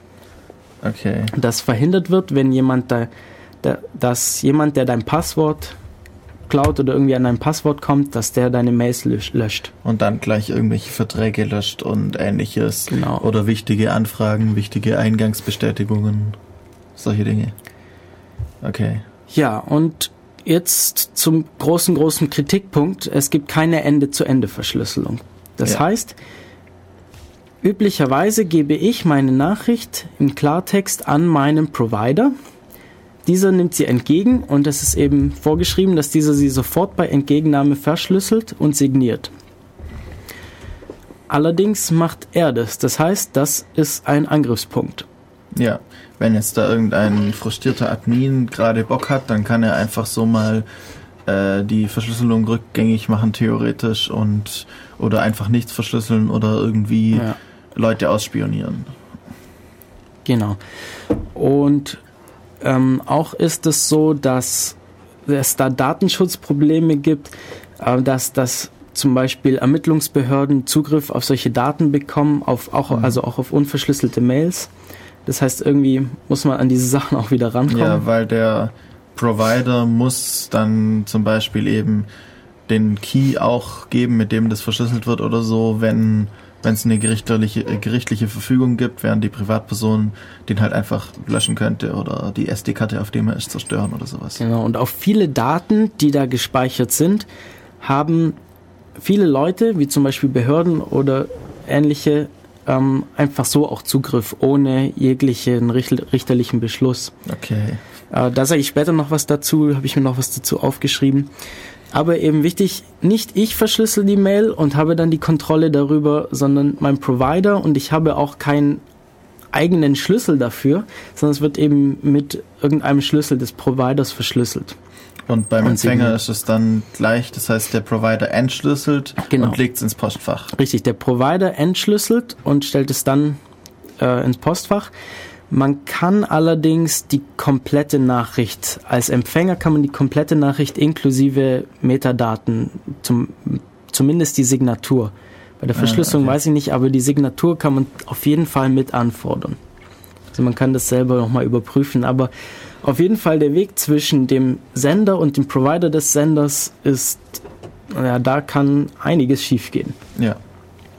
Okay. Das verhindert wird, wenn jemand da, da, dass jemand, der dein Passwort klaut oder irgendwie an dein Passwort kommt, dass der deine Mails löscht. Und dann gleich irgendwelche Verträge löscht und ähnliches. Genau. Oder wichtige Anfragen, wichtige Eingangsbestätigungen, solche Dinge. Okay. Ja, und jetzt zum großen, großen Kritikpunkt. Es gibt keine Ende-zu-Ende-Verschlüsselung. Das ja. heißt, üblicherweise gebe ich meine Nachricht im Klartext an meinen Provider. Dieser nimmt sie entgegen und es ist eben vorgeschrieben, dass dieser sie sofort bei Entgegennahme verschlüsselt und signiert. Allerdings macht er das. Das heißt, das ist ein Angriffspunkt. Ja, wenn jetzt da irgendein frustrierter Admin gerade Bock hat, dann kann er einfach so mal äh, die Verschlüsselung rückgängig machen, theoretisch, und oder einfach nichts verschlüsseln oder irgendwie ja. Leute ausspionieren. Genau. Und Ähm, auch ist es so, dass es da Datenschutzprobleme gibt, äh, dass, dass zum Beispiel Ermittlungsbehörden Zugriff auf solche Daten bekommen, auf, auch, mhm. also auch auf unverschlüsselte Mails. Das heißt, irgendwie muss man an diese Sachen auch wieder rankommen. Ja, weil der Provider muss dann zum Beispiel eben den Key auch geben, mit dem das verschlüsselt wird oder so, wenn wenn es eine gerichtliche, gerichtliche Verfügung gibt, während die Privatperson den halt einfach löschen könnte oder die S D-Karte, auf dem er ist, zerstören oder sowas. Genau, und auf viele Daten, die da gespeichert sind, haben viele Leute, wie zum Beispiel Behörden oder ähnliche, ähm, einfach so auch Zugriff, ohne jeglichen richterlichen Beschluss. Okay. Äh, da sage ich später noch was dazu, habe ich mir noch was dazu aufgeschrieben. Aber eben wichtig, nicht ich verschlüssel die Mail und habe dann die Kontrolle darüber, sondern mein Provider, und ich habe auch keinen eigenen Schlüssel dafür, sondern es wird eben mit irgendeinem Schlüssel des Providers verschlüsselt. Und beim und Empfänger ist es dann gleich, das heißt, der Provider entschlüsselt genau. und legt es ins Postfach. Richtig, der Provider entschlüsselt und stellt es dann äh, ins Postfach. Man kann allerdings die komplette Nachricht, als Empfänger kann man die komplette Nachricht inklusive Metadaten, zum, zumindest die Signatur. Bei der Verschlüsselung ah, okay. weiß ich nicht, aber die Signatur kann man auf jeden Fall mit anfordern. Also man kann das selber nochmal überprüfen, aber auf jeden Fall der Weg zwischen dem Sender und dem Provider des Senders ist, ja, da kann einiges schiefgehen. Ja.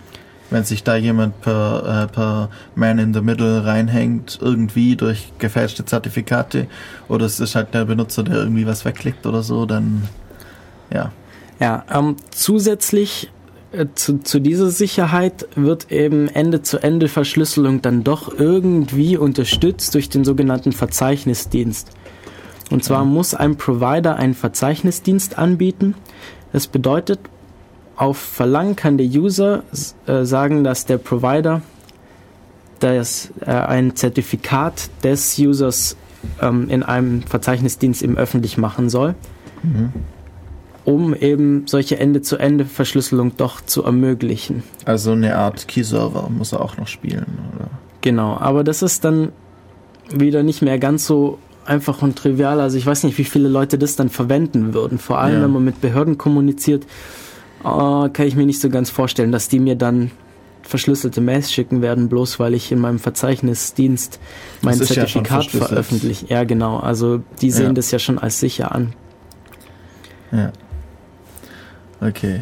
wenn sich da jemand per, äh, per Man in the Middle reinhängt, irgendwie durch gefälschte Zertifikate, oder es ist halt der Benutzer, der irgendwie was wegklickt oder so, dann ja. Ja, ähm, zusätzlich äh, zu, zu dieser Sicherheit wird eben Ende-zu-Ende-Verschlüsselung dann doch irgendwie unterstützt durch den sogenannten Verzeichnisdienst. Und zwar ja. muss ein Provider einen Verzeichnisdienst anbieten. Das bedeutet, auf Verlangen kann der User äh, sagen, dass der Provider das, äh, ein Zertifikat des Users ähm, in einem Verzeichnisdienst eben öffentlich machen soll, mhm. um eben solche Ende-zu-Ende-Verschlüsselung doch zu ermöglichen. Also eine Art Key-Server muss er auch noch spielen, oder? Genau, aber das ist dann wieder nicht mehr ganz so einfach und trivial. Also ich weiß nicht, wie viele Leute das dann verwenden würden. Vor allem, ja. wenn man mit Behörden kommuniziert, Uh, kann ich mir nicht so ganz vorstellen, dass die mir dann verschlüsselte Mails schicken werden, bloß weil ich in meinem Verzeichnisdienst mein Zertifikat ja veröffentliche. Ja, genau. Also die sehen ja. das ja schon als sicher an. Ja. Okay.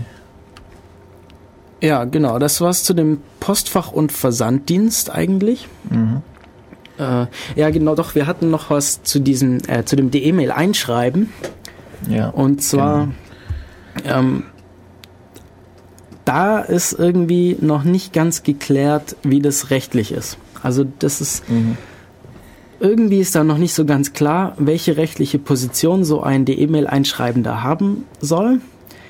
Ja, genau. Das war's zu dem Postfach- und Versanddienst eigentlich. Mhm. Äh, ja, genau. Doch, wir hatten noch was zu diesem, äh, zu dem D E-Mail einschreiben. Ja. Und zwar genau. ähm, da ist irgendwie noch nicht ganz geklärt, wie das rechtlich ist. Also das ist mhm. irgendwie ist da noch nicht so ganz klar, welche rechtliche Position so ein D E-Mail-Einschreibender haben soll,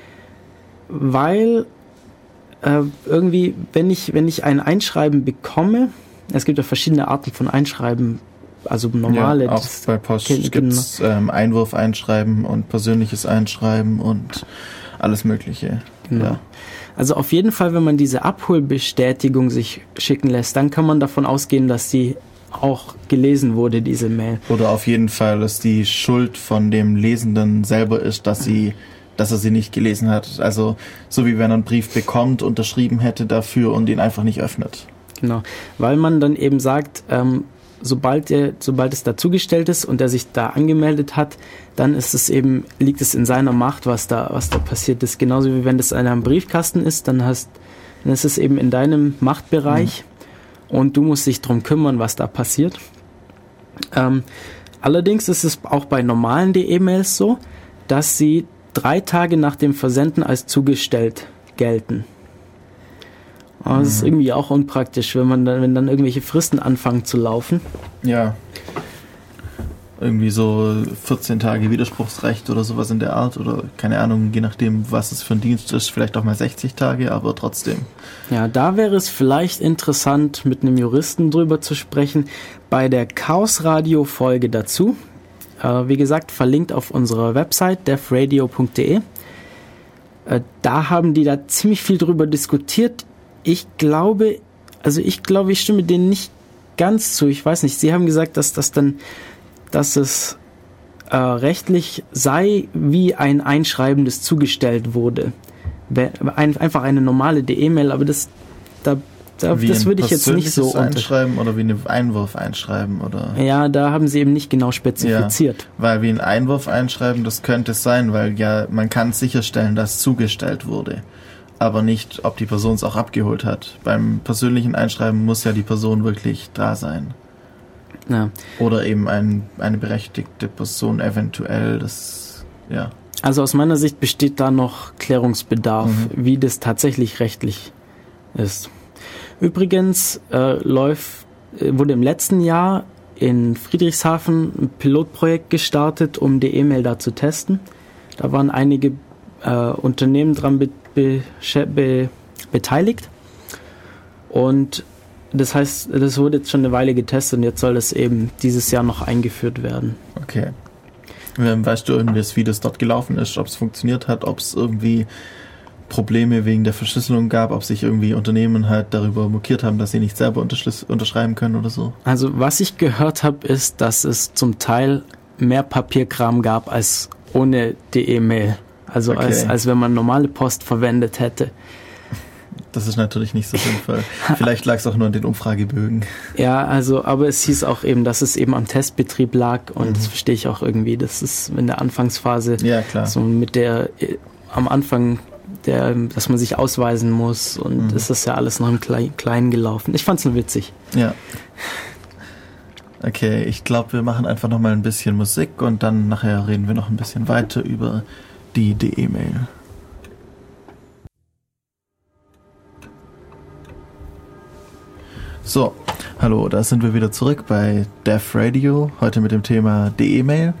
weil äh, irgendwie, wenn ich wenn ich ein Einschreiben bekomme, es gibt ja verschiedene Arten von Einschreiben, also normale. Ja, auch bei Post gibt es ähm, Einwurf einschreiben und persönliches Einschreiben und alles Mögliche. Genau. Ja. Also auf jeden Fall, wenn man diese Abholbestätigung sich schicken lässt, dann kann man davon ausgehen, dass die auch gelesen wurde, diese Mail. Oder auf jeden Fall, dass die Schuld von dem Lesenden selber ist, dass sie, dass er sie nicht gelesen hat. Also so wie wenn er einen Brief bekommt, unterschrieben hätte dafür und ihn einfach nicht öffnet. Genau, weil man dann eben sagt, ähm, sobald er, sobald es dazugestellt ist und er sich da angemeldet hat, dann ist es eben, liegt es in seiner Macht, was da, was da passiert ist. Genauso wie wenn das in einem Briefkasten ist, dann hast, dann ist es eben in deinem Machtbereich mhm. und du musst dich drum kümmern, was da passiert. Ähm, allerdings ist es auch bei normalen D E-Mails so, dass sie drei Tage nach dem Versenden als zugestellt gelten. Aber das ist irgendwie auch unpraktisch, wenn man dann, wenn dann irgendwelche Fristen anfangen zu laufen. Ja. Irgendwie so vierzehn Tage Widerspruchsrecht oder sowas in der Art oder keine Ahnung, je nachdem, was es für ein Dienst ist, vielleicht auch mal sechzig Tage, aber trotzdem. Ja, da wäre es vielleicht interessant, mit einem Juristen drüber zu sprechen. Bei der Chaos Radio Folge dazu, äh, wie gesagt, verlinkt auf unserer Website defradio punkt de. Äh, da haben die da ziemlich viel drüber diskutiert. Ich glaube, also ich glaube, ich stimme denen nicht ganz zu. Ich weiß nicht, sie haben gesagt, dass das dann, dass es äh, rechtlich sei, wie ein Einschreiben, das zugestellt wurde. Ein, einfach eine normale D E-Mail, aber das, da, da, das würde ich jetzt nicht so einschreiben oder wie ein Einwurf einschreiben oder. Ja, da haben sie eben nicht genau spezifiziert. Ja, weil wie ein Einwurf einschreiben, das könnte es sein, weil ja man kann sicherstellen, dass zugestellt wurde. Aber nicht, ob die Person es auch abgeholt hat. Beim persönlichen Einschreiben muss ja die Person wirklich da sein. Ja. Oder eben ein, eine berechtigte Person eventuell, das, ja. Also aus meiner Sicht besteht da noch Klärungsbedarf, mhm. wie das tatsächlich rechtlich ist. Übrigens äh, läuft, wurde im letzten Jahr in Friedrichshafen ein Pilotprojekt gestartet, um D E-Mail da zu testen. Da waren einige äh, Unternehmen dran beteiligt. Be- be- beteiligt und das heißt, das wurde jetzt schon eine Weile getestet und jetzt soll es eben dieses Jahr noch eingeführt werden. Okay. Weißt du irgendwie, wie das dort gelaufen ist, ob es funktioniert hat, ob es irgendwie Probleme wegen der Verschlüsselung gab, ob sich irgendwie Unternehmen halt darüber mokiert haben, dass sie nicht selber unterschl- unterschreiben können oder so? Also was ich gehört habe, ist, dass es zum Teil mehr Papierkram gab als ohne D E-Mail. Also okay. als, als wenn man normale Post verwendet hätte. Das ist natürlich nicht so sinnvoll. Vielleicht lag es auch nur an den Umfragebögen. Ja, also, aber es hieß auch eben, dass es eben am Testbetrieb lag und mhm. das verstehe ich auch irgendwie. Das ist in der Anfangsphase ja, klar. so mit der, am Anfang der, dass man sich ausweisen muss und mhm. ist das ja alles noch im Kle- Kleinen gelaufen. Ich fand's nur witzig. Ja. Okay, ich glaube, wir machen einfach noch mal ein bisschen Musik und dann nachher reden wir noch ein bisschen weiter über die D E-Mail. So, hallo, da sind wir wieder zurück bei Dev Radio, heute mit dem Thema D E-Mail.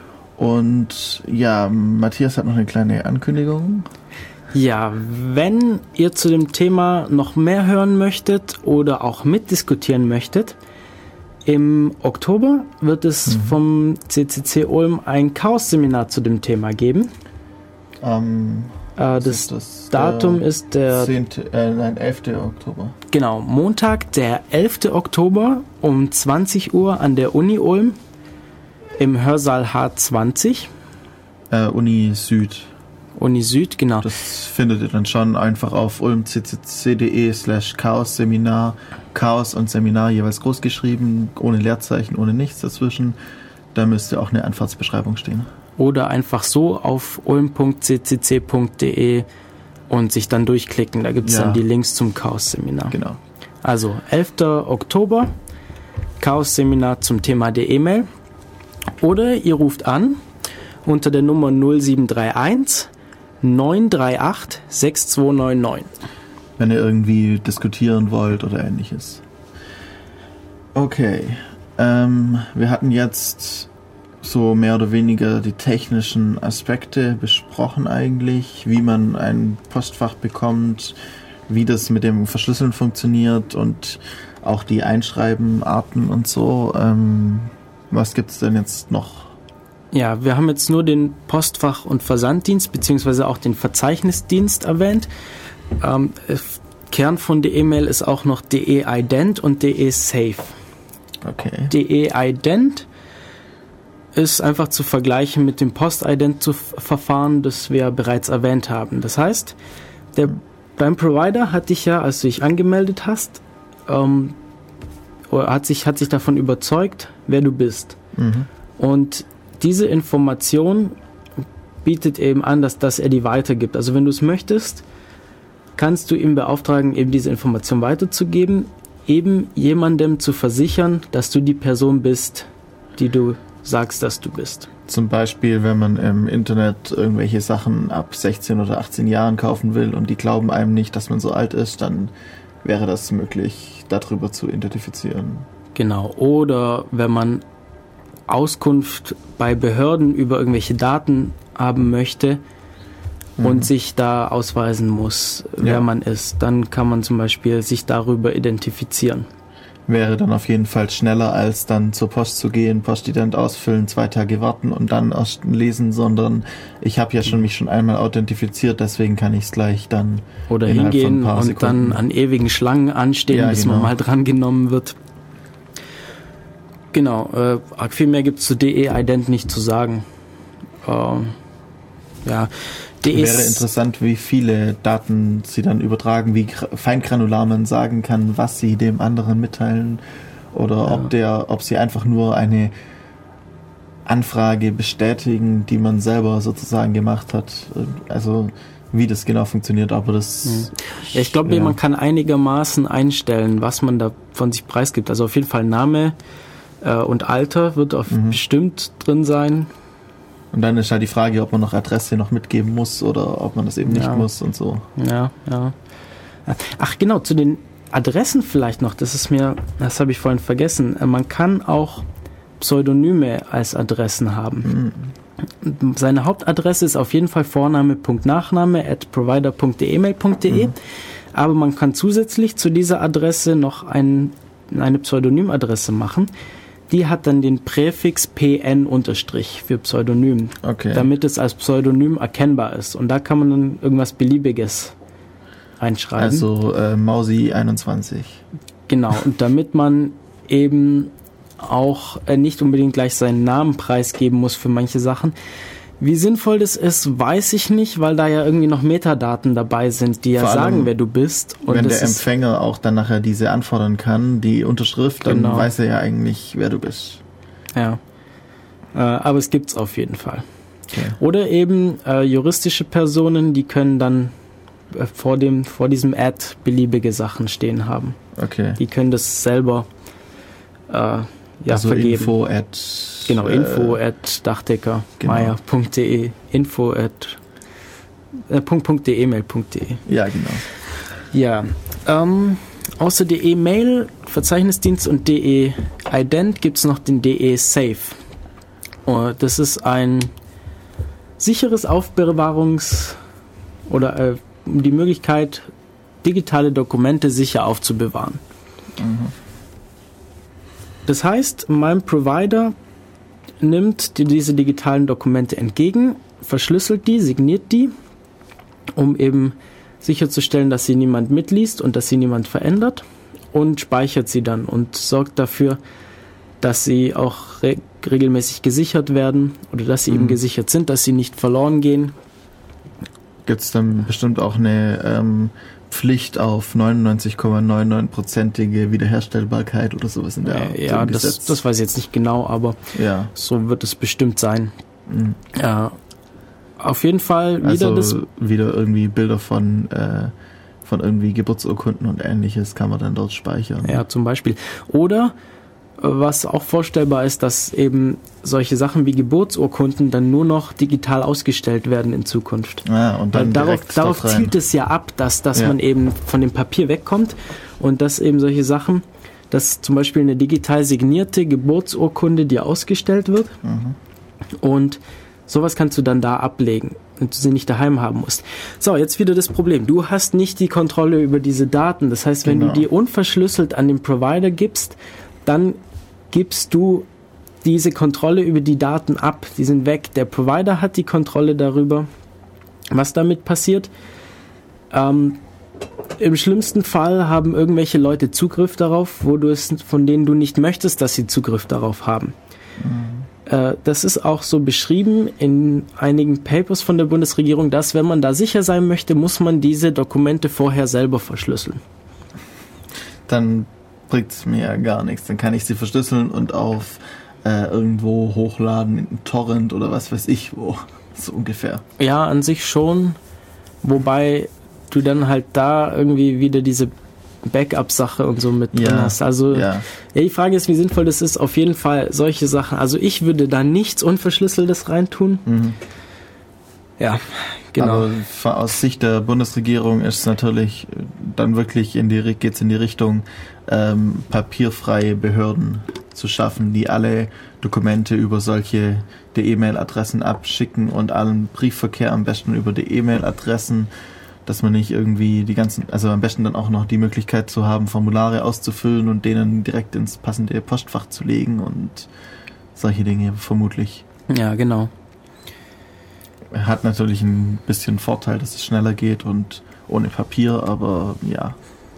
Und ja, Matthias hat noch eine kleine Ankündigung. Ja, wenn ihr zu dem Thema noch mehr hören möchtet oder auch mitdiskutieren möchtet, im Oktober wird es mhm. vom C C C Ulm ein Chaos-Seminar zu dem Thema geben. Ähm, äh, das, das Datum der ist der zehnte, äh, nein, elfte Oktober. Genau, Montag, der elfte Oktober um zwanzig Uhr an der Uni Ulm im Hörsaal H zwanzig. Äh, Uni Süd. Uni Süd, genau. Das findet ihr dann schon einfach auf ulmccc.de slash Chaos-Seminar. Chaos und Seminar jeweils groß geschrieben, ohne Leerzeichen, ohne nichts dazwischen. Da müsste auch eine Anfahrtsbeschreibung stehen. Oder einfach so auf ulm punkt c c c punkt d e und sich dann durchklicken. Da gibt es ja dann die Links zum Chaos-Seminar. Genau. Also elfter Oktober, Chaos-Seminar zum Thema D E-Mail. Oder ihr ruft an unter der Nummer null sieben drei eins neun drei acht sechs zwei neun neun. Wenn ihr irgendwie diskutieren wollt oder ähnliches. Okay. Ähm, wir hatten jetzt so mehr oder weniger die technischen Aspekte besprochen eigentlich, wie man ein Postfach bekommt, wie das mit dem Verschlüsseln funktioniert und auch die Einschreibenarten und so. Ähm, was gibt's denn jetzt noch? Ja, wir haben jetzt nur den Postfach- und Versanddienst beziehungsweise auch den Verzeichnisdienst erwähnt. Ähm, Kern von D E-Mail ist auch noch D E-Ident und D E-Safe. Okay. D E-Ident ist einfach zu vergleichen mit dem Post-Ident-Verfahren, das wir bereits erwähnt haben. Das heißt, der, beim Provider hat dich ja, als du dich angemeldet hast, ähm, hat sich, hat sich davon überzeugt, wer du bist. Mhm. Und diese Information bietet eben an, dass, dass er die weitergibt. Also wenn du es möchtest, kannst du ihn beauftragen, eben diese Information weiterzugeben, eben jemandem zu versichern, dass du die Person bist, die du sagst, dass du bist. Zum Beispiel, wenn man im Internet irgendwelche Sachen ab sechzehn oder achtzehn Jahren kaufen will und die glauben einem nicht, dass man so alt ist, dann wäre das möglich, darüber zu identifizieren. Genau. Oder wenn man Auskunft bei Behörden über irgendwelche Daten haben möchte mhm. und sich da ausweisen muss, wer ja. man ist, dann kann man zum Beispiel sich darüber identifizieren. Wäre dann auf jeden Fall schneller, als dann zur Post zu gehen, Postident ausfüllen, zwei Tage warten und dann erst lesen, sondern ich habe ja schon mich schon einmal authentifiziert, deswegen kann ich es gleich dann oder hingehen und Sekunden. Dann an ewigen Schlangen anstehen, ja, bis genau. man mal drangenommen wird. Genau, äh, viel mehr gibt es zu D E-Ident nicht zu sagen. Äh, ja, D E wäre interessant, wie viele Daten sie dann übertragen, wie feingranular man sagen kann, was sie dem anderen mitteilen oder ja. ob der, ob sie einfach nur eine Anfrage bestätigen, die man selber sozusagen gemacht hat. Also wie das genau funktioniert, aber das... Ja, ich glaube, ja. man kann einigermaßen einstellen, was man da von sich preisgibt. Also auf jeden Fall Name äh, und Alter wird auf mhm. bestimmt drin sein. Und dann ist halt die Frage, ob man noch Adresse noch mitgeben muss oder ob man das eben nicht ja. muss und so. Ja, ja. Ach genau, zu den Adressen vielleicht noch, das ist mir, das habe ich vorhin vergessen. Man kann auch Pseudonyme als Adressen haben. Mhm. Seine Hauptadresse ist auf jeden Fall Vorname.Nachname at provider punkt d e mail punkt d e, mhm. aber man kann zusätzlich zu dieser Adresse noch ein, eine Pseudonymadresse machen. Die hat dann den Präfix P N unterstrich für Pseudonym, okay. damit es als Pseudonym erkennbar ist. Und da kann man dann irgendwas Beliebiges einschreiben. Also äh, Mausi einundzwanzig. Genau, und damit man eben auch äh, nicht unbedingt gleich seinen Namen preisgeben muss für manche Sachen. Wie sinnvoll das ist, weiß ich nicht, weil da ja irgendwie noch Metadaten dabei sind, die ja Vor sagen, wer du bist. Und wenn der Empfänger auch dann nachher diese anfordern kann, die Unterschrift, dann genau. weiß er ja eigentlich, wer du bist. Ja, äh, aber es gibt's auf jeden Fall. Okay. Oder eben äh, juristische Personen, die können dann äh, vor dem vor diesem Ad beliebige Sachen stehen haben. Okay. Die können das selber äh, ja, also vergeben. Info at genau, äh, info at dachdeckermeier punkt de info at äh, punkt, punkt, de, mail punkt de. Ja, genau. Ja, ähm, außer de Mail, Verzeichnisdienst und de Ident gibt es noch den de Safe. Oh, das ist ein sicheres Aufbewahrungs- oder äh, die Möglichkeit, digitale Dokumente sicher aufzubewahren. Mhm. Das heißt, mein Provider nimmt die, diese digitalen Dokumente entgegen, verschlüsselt die, signiert die, um eben sicherzustellen, dass sie niemand mitliest und dass sie niemand verändert, und speichert sie dann und sorgt dafür, dass sie auch re- regelmäßig gesichert werden oder dass sie mhm. eben gesichert sind, dass sie nicht verloren gehen. Gibt es dann bestimmt auch eine ähm, Pflicht auf neunundneunzig Komma neunundneunzig prozentige Wiederherstellbarkeit oder sowas in der Art? Äh, ja, das, das weiß ich jetzt nicht genau, aber ja. so wird es bestimmt sein. Mhm. Ja, auf jeden Fall wieder also das... wieder irgendwie Bilder von, äh, von irgendwie Geburtsurkunden und ähnliches kann man dann dort speichern. Ja, zum Beispiel. Oder was auch vorstellbar ist, dass eben solche Sachen wie Geburtsurkunden dann nur noch digital ausgestellt werden in Zukunft. Ja, und dann darauf, darauf zielt es ja ab, dass, dass ja. man eben von dem Papier wegkommt und dass eben solche Sachen, dass zum Beispiel eine digital signierte Geburtsurkunde dir ausgestellt wird mhm. und sowas kannst du dann da ablegen und du sie nicht daheim haben musst. So, jetzt wieder das Problem. Du hast nicht die Kontrolle über diese Daten. Das heißt, wenn genau. du die unverschlüsselt an den Provider gibst, dann gibst du diese Kontrolle über die Daten ab. Die sind weg. Der Provider hat die Kontrolle darüber. Was damit passiert? Ähm, im schlimmsten Fall haben irgendwelche Leute Zugriff darauf, wo du es, von denen du nicht möchtest, dass sie Zugriff darauf haben. Mhm. Äh, das ist auch so beschrieben in einigen Papers von der Bundesregierung, dass, wenn man da sicher sein möchte, muss man diese Dokumente vorher selber verschlüsseln. Dann bringt es mir ja gar nichts. Dann kann ich sie verschlüsseln und auf äh, irgendwo hochladen, in einen Torrent oder was weiß ich wo. So ungefähr. Ja, an sich schon. Wobei du dann halt da irgendwie wieder diese Backup-Sache und so mit drin ja, hast. Also ja. ja, die Frage ist, wie sinnvoll das ist. Auf jeden Fall solche Sachen. Also ich würde da nichts Unverschlüsseltes reintun. Mhm. Ja, genau. Aber aus Sicht der Bundesregierung ist es natürlich dann wirklich in die, geht's in die Richtung, ähm, papierfreie Behörden zu schaffen, die alle Dokumente über solche die E-Mail-Adressen abschicken und allen Briefverkehr am besten über die E-Mail-Adressen, dass man nicht irgendwie die ganzen, also am besten dann auch noch die Möglichkeit zu haben, Formulare auszufüllen und denen direkt ins passende Postfach zu legen und solche Dinge vermutlich. Ja, genau. Hat natürlich ein bisschen Vorteil, dass es schneller geht und ohne Papier, aber ja.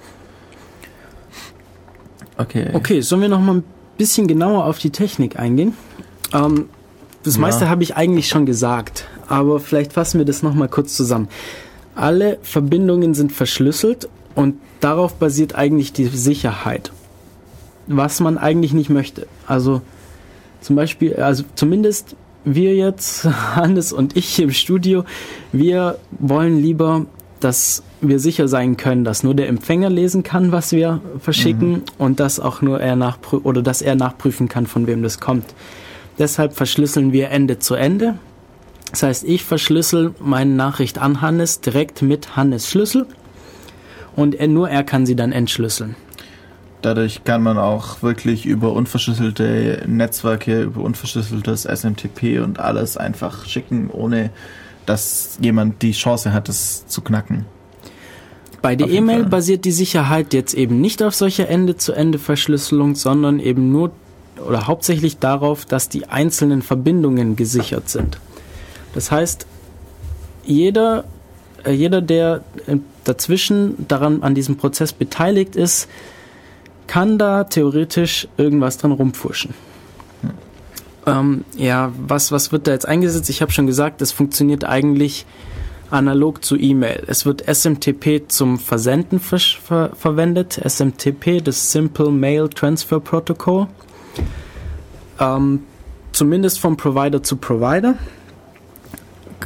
Okay. Okay, sollen wir noch mal ein bisschen genauer auf die Technik eingehen? Ähm, das ja. meiste habe ich eigentlich schon gesagt, aber vielleicht fassen wir das noch mal kurz zusammen. Alle Verbindungen sind verschlüsselt und darauf basiert eigentlich die Sicherheit. Was man eigentlich nicht möchte. Also zum Beispiel, also zumindest wir jetzt, Hannes und ich im Studio, wir wollen lieber, dass wir sicher sein können, dass nur der Empfänger lesen kann, was wir verschicken mhm. und dass auch nur er nachprüfen oder dass er nachprüfen kann, von wem das kommt. Deshalb verschlüsseln wir Ende zu Ende. Das heißt, ich verschlüssel meine Nachricht an Hannes direkt mit Hannes Schlüssel und er, nur er kann sie dann entschlüsseln. Dadurch kann man auch wirklich über unverschlüsselte Netzwerke, über unverschlüsseltes S M T P und alles einfach schicken, ohne dass jemand die Chance hat, es zu knacken. Bei der E-Mail basiert die Sicherheit jetzt eben nicht auf solcher Ende-zu-Ende-Verschlüsselung, sondern eben nur oder hauptsächlich darauf, dass die einzelnen Verbindungen gesichert sind. Das heißt, jeder, äh, jeder, der äh, dazwischen daran an diesem Prozess beteiligt ist, kann da theoretisch irgendwas dran rumpfuschen. Hm. Ähm, ja, was, was wird da jetzt eingesetzt? Ich habe schon gesagt, das funktioniert eigentlich analog zu E-Mail. Es wird S M T P zum Versenden ver- ver- verwendet. S M T P, das Simple Mail Transfer Protocol. Ähm, zumindest vom Provider zu Provider.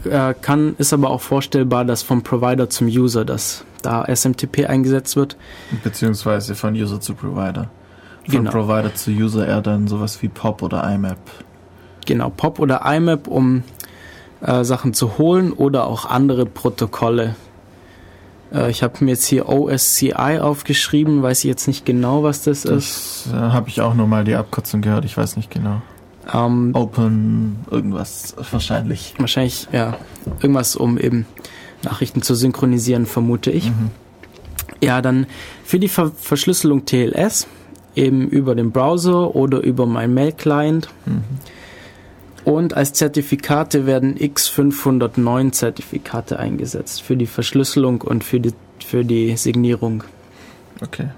äh, kann, ist aber auch vorstellbar, dass vom Provider zum User, dass da S M T P eingesetzt wird. Beziehungsweise von User zu Provider. Von Genau. Provider zu User eher dann sowas wie P O P oder I M A P. Genau, P O P oder I M A P, um äh, Sachen zu holen oder auch andere Protokolle. Äh, ich habe mir jetzt hier O S C I aufgeschrieben, weiß ich jetzt nicht genau, was das, das ist. Das äh, habe ich auch nur mal die Abkürzung gehört, ich weiß nicht genau. Ähm, Open irgendwas wahrscheinlich. Wahrscheinlich, ja, irgendwas, um eben Nachrichten zu synchronisieren, vermute ich. Mhm. Ja, dann für die Ver- Verschlüsselung T L S, eben über den Browser oder über mein Mail-Client. Mhm. Und als Zertifikate werden X fünfhundertneun Zertifikate eingesetzt für die Verschlüsselung und für die, für die Signierung. Okay.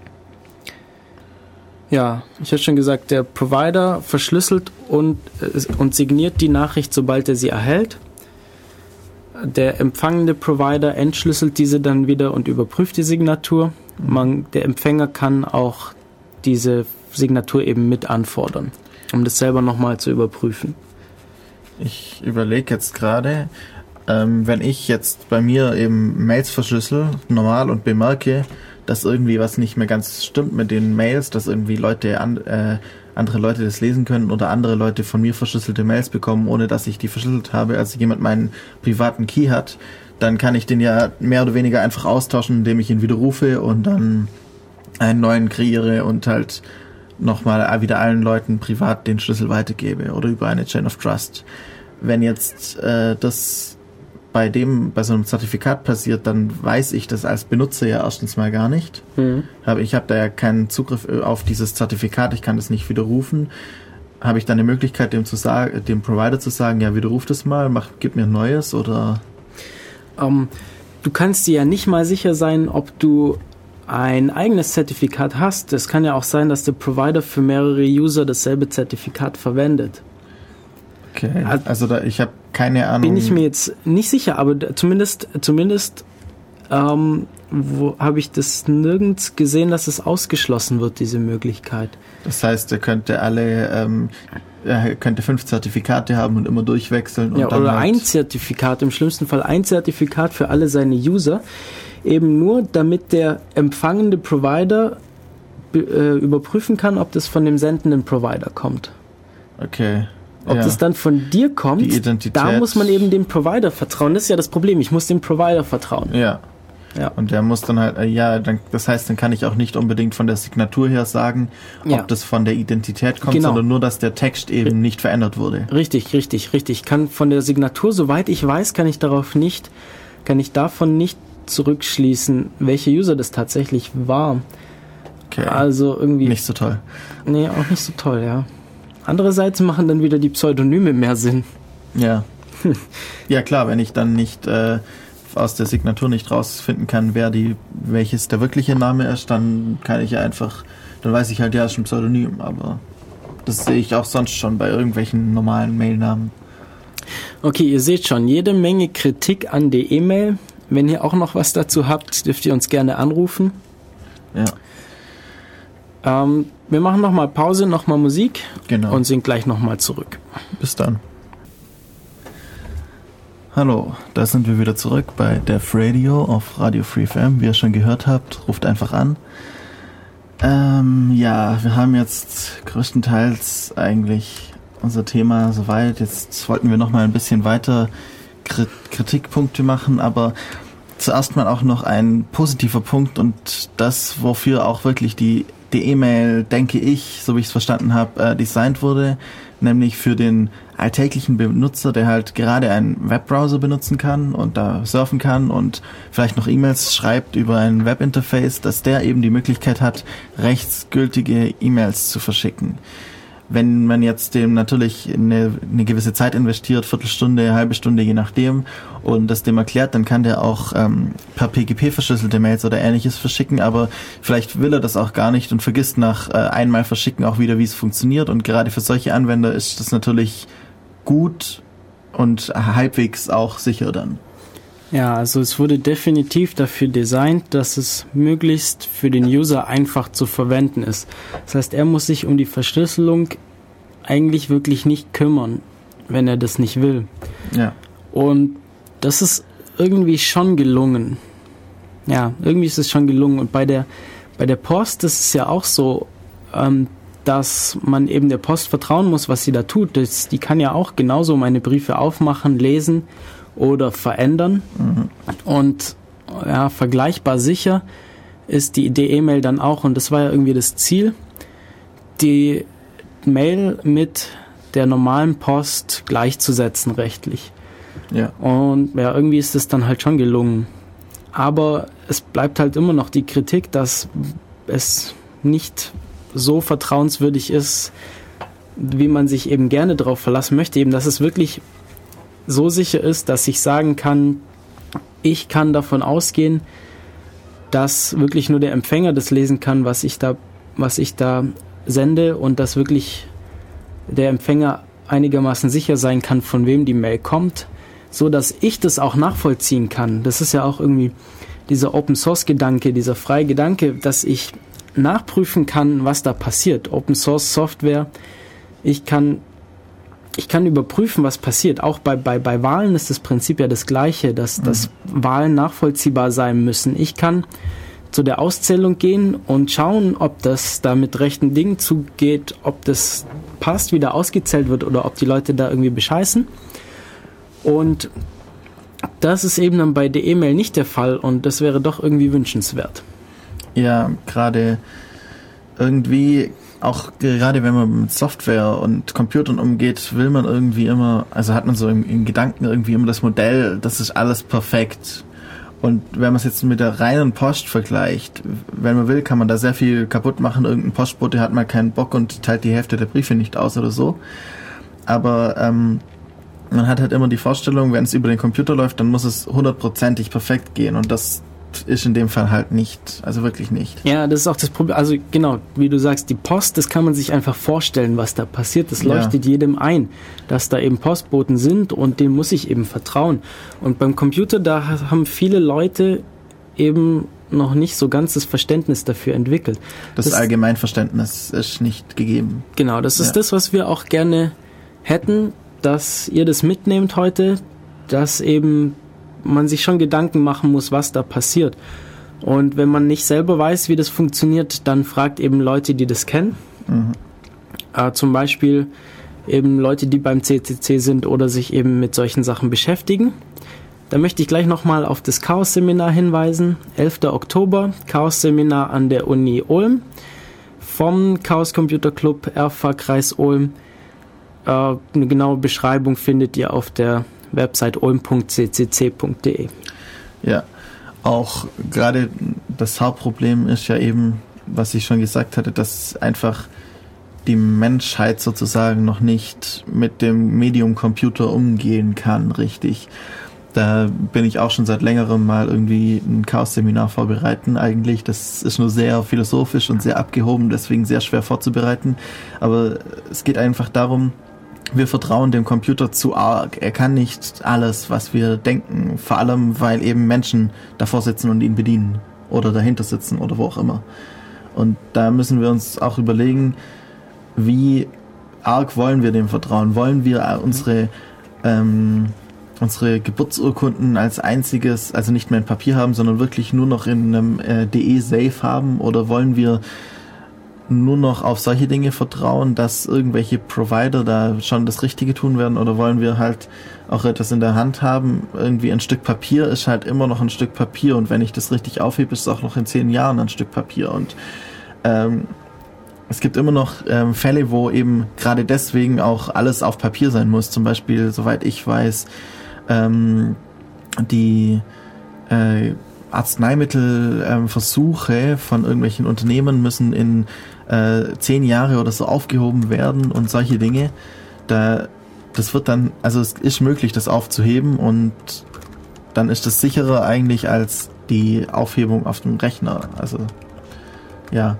Ja, ich hatte schon gesagt, der Provider verschlüsselt und, äh, und signiert die Nachricht, sobald er sie erhält. Der empfangende Provider entschlüsselt diese dann wieder und überprüft die Signatur. Man, der Empfänger kann auch diese Signatur eben mit anfordern, um das selber nochmal zu überprüfen. Ich überlege jetzt gerade, ähm, wenn ich jetzt bei mir eben Mails verschlüssel, normal, und bemerke, dass irgendwie was nicht mehr ganz stimmt mit den Mails, dass irgendwie Leute, an, äh, andere Leute das lesen können oder andere Leute von mir verschlüsselte Mails bekommen, ohne dass ich die verschlüsselt habe, also jemand meinen privaten Key hat, dann kann ich den ja mehr oder weniger einfach austauschen, indem ich ihn widerrufe und dann einen neuen kreiere und halt nochmal wieder allen Leuten privat den Schlüssel weitergebe oder über eine Chain of Trust. Wenn jetzt äh, das bei dem, bei so einem Zertifikat passiert, dann weiß ich das als Benutzer ja erstens mal gar nicht. Mhm. Aber ich habe da ja keinen Zugriff auf dieses Zertifikat, ich kann das nicht widerrufen. Habe ich dann eine Möglichkeit, dem zu sagen, dem Provider zu sagen, ja, widerruf das mal, mach, gib mir ein neues, oder? Ähm, du kannst dir ja nicht mal sicher sein, ob du ein eigenes Zertifikat hast. Es kann ja auch sein, dass der Provider für mehrere User dasselbe Zertifikat verwendet. Okay, also da, ich habe keine Ahnung. Bin ich mir jetzt nicht sicher, aber da, zumindest, zumindest ähm, wo habe ich das nirgends gesehen, dass es ausgeschlossen wird, diese Möglichkeit. Das heißt, er könnte alle, ähm, er könnte fünf Zertifikate haben und immer durchwechseln. Und ja, dann oder halt ein Zertifikat, im schlimmsten Fall ein Zertifikat für alle seine User, eben nur, damit der empfangende Provider be- äh, überprüfen kann, ob das von dem sendenden Provider kommt. Okay. Ob ja. das dann von dir kommt, Die Identität. da muss man eben dem Provider vertrauen. Das ist ja das Problem, ich muss dem Provider vertrauen. Ja. Ja. Und der muss dann halt, äh, ja, dann, das heißt, dann kann ich auch nicht unbedingt von der Signatur her sagen, ob Ja. das von der Identität kommt, Genau. sondern nur, dass der Text eben nicht verändert wurde. Richtig, richtig, richtig. Kann von der Signatur, soweit ich weiß, kann ich darauf nicht, kann ich davon nicht zurückschließen, welcher User das tatsächlich war. Okay. Also irgendwie. Nicht so toll. Nee, auch nicht so toll, ja. Andererseits machen dann wieder die Pseudonyme mehr Sinn. Ja. Ja, klar, wenn ich dann nicht äh, aus der Signatur nicht rausfinden kann, wer die, welches der wirkliche Name ist, dann kann ich ja einfach, dann weiß ich halt, ja, es ist ein Pseudonym, aber das sehe ich auch sonst schon bei irgendwelchen normalen Mailnamen. Okay, ihr seht schon, jede Menge Kritik an der E-Mail. Wenn ihr auch noch was dazu habt, dürft ihr uns gerne anrufen. Ja. Ähm, wir machen nochmal Pause, nochmal Musik Genau. und sind gleich nochmal zurück. Bis dann. Hallo, da sind wir wieder zurück bei Def Radio auf Radio Free F M. Wie ihr schon gehört habt, ruft einfach an. Ähm, ja, wir haben jetzt größtenteils eigentlich unser Thema soweit. Jetzt wollten wir nochmal ein bisschen weiter Kritikpunkte machen, aber zuerst mal auch noch ein positiver Punkt und das, wofür auch wirklich die die E-Mail, denke ich, so wie ich es verstanden habe, äh, designt wurde, nämlich für den alltäglichen Benutzer, der halt gerade einen Webbrowser benutzen kann und da surfen kann und vielleicht noch E-Mails schreibt über ein Webinterface, dass der eben die Möglichkeit hat, rechtsgültige E-Mails zu verschicken. Wenn man jetzt dem natürlich eine, eine gewisse Zeit investiert, Viertelstunde, halbe Stunde, je nachdem, und das dem erklärt, dann kann der auch ähm, per P G P verschlüsselte Mails oder ähnliches verschicken, aber vielleicht will er das auch gar nicht und vergisst nach äh, einmal verschicken auch wieder, wie es funktioniert, und gerade für solche Anwender ist das natürlich gut und halbwegs auch sicher dann. Ja, also es wurde definitiv dafür designt, dass es möglichst für den User einfach zu verwenden ist. Das heißt, er muss sich um die Verschlüsselung eigentlich wirklich nicht kümmern, wenn er das nicht will. Ja. Und das ist irgendwie schon gelungen. Ja, irgendwie ist es schon gelungen. Und bei der, bei der Post ist es ja auch so, ähm, dass man eben der Post vertrauen muss, was sie da tut. Das, die kann ja auch genauso meine Briefe aufmachen, lesen oder verändern. Mhm. Und ja, vergleichbar sicher ist die D-E-Mail dann auch, und das war ja irgendwie das Ziel, die Mail mit der normalen Post gleichzusetzen rechtlich. Ja. Und ja, irgendwie ist es dann halt schon gelungen. Aber es bleibt halt immer noch die Kritik, dass es nicht so vertrauenswürdig ist, wie man sich eben gerne darauf verlassen möchte. Eben, dass es wirklich so sicher ist, dass ich sagen kann, ich kann davon ausgehen, dass wirklich nur der Empfänger das lesen kann, was ich da, was ich da sende, und dass wirklich der Empfänger einigermaßen sicher sein kann, von wem die Mail kommt, so dass ich das auch nachvollziehen kann. Das ist ja auch irgendwie dieser Open-Source-Gedanke, dieser freie Gedanke, dass ich nachprüfen kann, was da passiert. Open-Source-Software, ich kann, ich kann überprüfen, was passiert. Auch bei, bei, bei Wahlen ist das Prinzip ja das Gleiche, dass, mhm. dass Wahlen nachvollziehbar sein müssen. Ich kann zu der Auszählung gehen und schauen, ob das da mit rechten Dingen zugeht, ob das passt, wie da ausgezählt wird, oder ob die Leute da irgendwie bescheißen. Und das ist eben dann bei der E-Mail nicht der Fall, und das wäre doch irgendwie wünschenswert. Ja, gerade irgendwie, auch gerade wenn man mit Software und Computern umgeht, will man irgendwie immer, also hat man so im, im Gedanken irgendwie immer das Modell, das ist alles perfekt. Und wenn man es jetzt mit der reinen Post vergleicht, wenn man will, kann man da sehr viel kaputt machen. Irgendein Postbote hat mal keinen Bock und teilt die Hälfte der Briefe nicht aus oder so. Aber ähm, man hat halt immer die Vorstellung, wenn es über den Computer läuft, dann muss es hundertprozentig perfekt gehen. Und das ist in dem Fall halt nicht, also wirklich nicht. Ja, das ist auch das Problem. Also genau, wie du sagst, die Post, das kann man sich einfach vorstellen, was da passiert. Das leuchtet ja jedem ein, dass da eben Postboten sind, und denen muss ich eben vertrauen. Und beim Computer, da haben viele Leute eben noch nicht so ganz das Verständnis dafür entwickelt. Das, das Allgemeinverständnis ist nicht gegeben. Genau, das ist ja das, was wir auch gerne hätten, dass ihr das mitnehmt heute, dass eben man sich schon Gedanken machen muss, was da passiert. Und wenn man nicht selber weiß, wie das funktioniert, dann fragt eben Leute, die das kennen. Mhm. Äh, zum Beispiel eben Leute, die beim C C C sind oder sich eben mit solchen Sachen beschäftigen. Da möchte ich gleich nochmal auf das Chaos-Seminar hinweisen. elfter Oktober, Chaos-Seminar an der Uni Ulm vom Chaos Computer Club R F A Kreis Ulm. Äh, eine genaue Beschreibung findet ihr auf der Website ulm punkt c c c punkt d e. Ja, auch gerade das Hauptproblem ist ja eben, was ich schon gesagt hatte, dass einfach die Menschheit sozusagen noch nicht mit dem Medium Computer umgehen kann, richtig. Da bin ich auch schon seit längerem mal irgendwie ein Chaos-Seminar vorbereiten eigentlich. Das ist nur sehr philosophisch und sehr abgehoben, deswegen sehr schwer vorzubereiten. Aber es geht einfach darum, wir vertrauen dem Computer zu arg. Er kann nicht alles, was wir denken. Vor allem, weil eben Menschen davor sitzen und ihn bedienen. Oder dahinter sitzen oder wo auch immer. Und da müssen wir uns auch überlegen, wie arg wollen wir dem vertrauen? Wollen wir unsere, ähm, unsere Geburtsurkunden als einziges, also nicht mehr in Papier haben, sondern wirklich nur noch in einem äh, D E-Safe haben? Oder wollen wir nur noch auf solche Dinge vertrauen, dass irgendwelche Provider da schon das Richtige tun werden, oder wollen wir halt auch etwas in der Hand haben? Irgendwie ein Stück Papier ist halt immer noch ein Stück Papier, und wenn ich das richtig aufhebe, ist es auch noch in zehn Jahren ein Stück Papier. Und ähm, es gibt immer noch ähm, Fälle, wo eben gerade deswegen auch alles auf Papier sein muss. Zum Beispiel, soweit ich weiß, ähm, die äh, Arzneimittelversuche ähm, von irgendwelchen Unternehmen müssen in äh, zehn Jahre oder so aufgehoben werden und solche Dinge. Da, das wird dann, also es ist möglich, das aufzuheben, und dann ist das sicherer eigentlich als die Aufhebung auf dem Rechner. Also ja.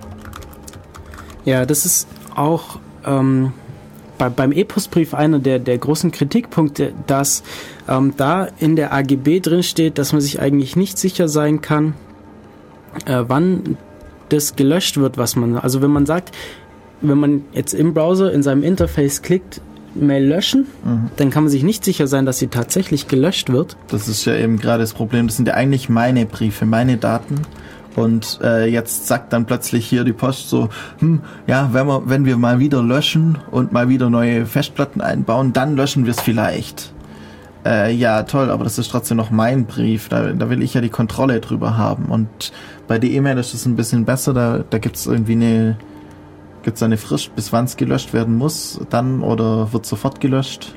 Ja, das ist auch ähm, bei, beim E-Postbrief einer der, der großen Kritikpunkte, dass ähm, da in der A G B drin steht, dass man sich eigentlich nicht sicher sein kann, äh, wann das gelöscht wird, was man, also wenn man sagt, wenn man jetzt im Browser in seinem Interface klickt, Mail löschen, mhm. dann kann man sich nicht sicher sein, dass sie tatsächlich gelöscht wird. Das ist ja eben gerade das Problem. Das sind ja eigentlich meine Briefe, meine Daten. Und äh, jetzt sagt dann plötzlich hier die Post so, hm, ja, wenn wir, wenn wir mal wieder löschen und mal wieder neue Festplatten einbauen, dann löschen wir es vielleicht. Äh, ja, toll, aber das ist trotzdem noch mein Brief. Da, da will ich ja die Kontrolle drüber haben. Und bei der E-Mail ist es ein bisschen besser. Da, da gibt es irgendwie eine, gibt's eine Frist, bis wann es gelöscht werden muss, dann oder wird sofort gelöscht?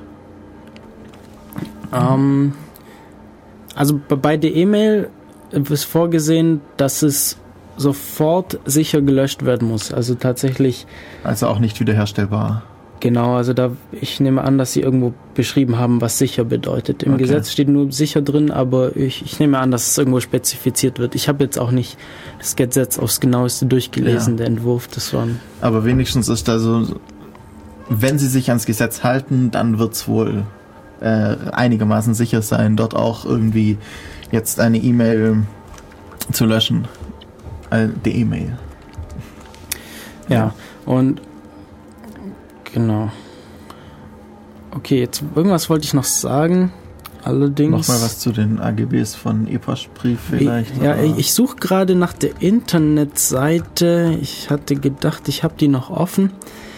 Ähm, also bei der E-Mail ist vorgesehen, dass es sofort sicher gelöscht werden muss. Also tatsächlich. Also auch nicht wiederherstellbar. Genau, also da, ich nehme an, dass sie irgendwo beschrieben haben, was sicher bedeutet. Im okay. Gesetz steht nur sicher drin, aber ich, ich nehme an, dass es irgendwo spezifiziert wird. Ich habe jetzt auch nicht das Gesetz aufs Genaueste durchgelesen, ja. Der Entwurf, das war. Aber wenigstens ist da so, wenn sie sich ans Gesetz halten, dann wird es wohl äh, einigermaßen sicher sein, dort auch irgendwie jetzt eine E-Mail zu löschen. Äh, die E-Mail. Ja, ja. Und genau. Okay, jetzt irgendwas wollte ich noch sagen. Allerdings. Nochmal was zu den A G Bs von E-Postbrief vielleicht. Ich, ja, oder? Ich suche gerade nach der Internetseite. Ich hatte gedacht, ich habe die noch offen.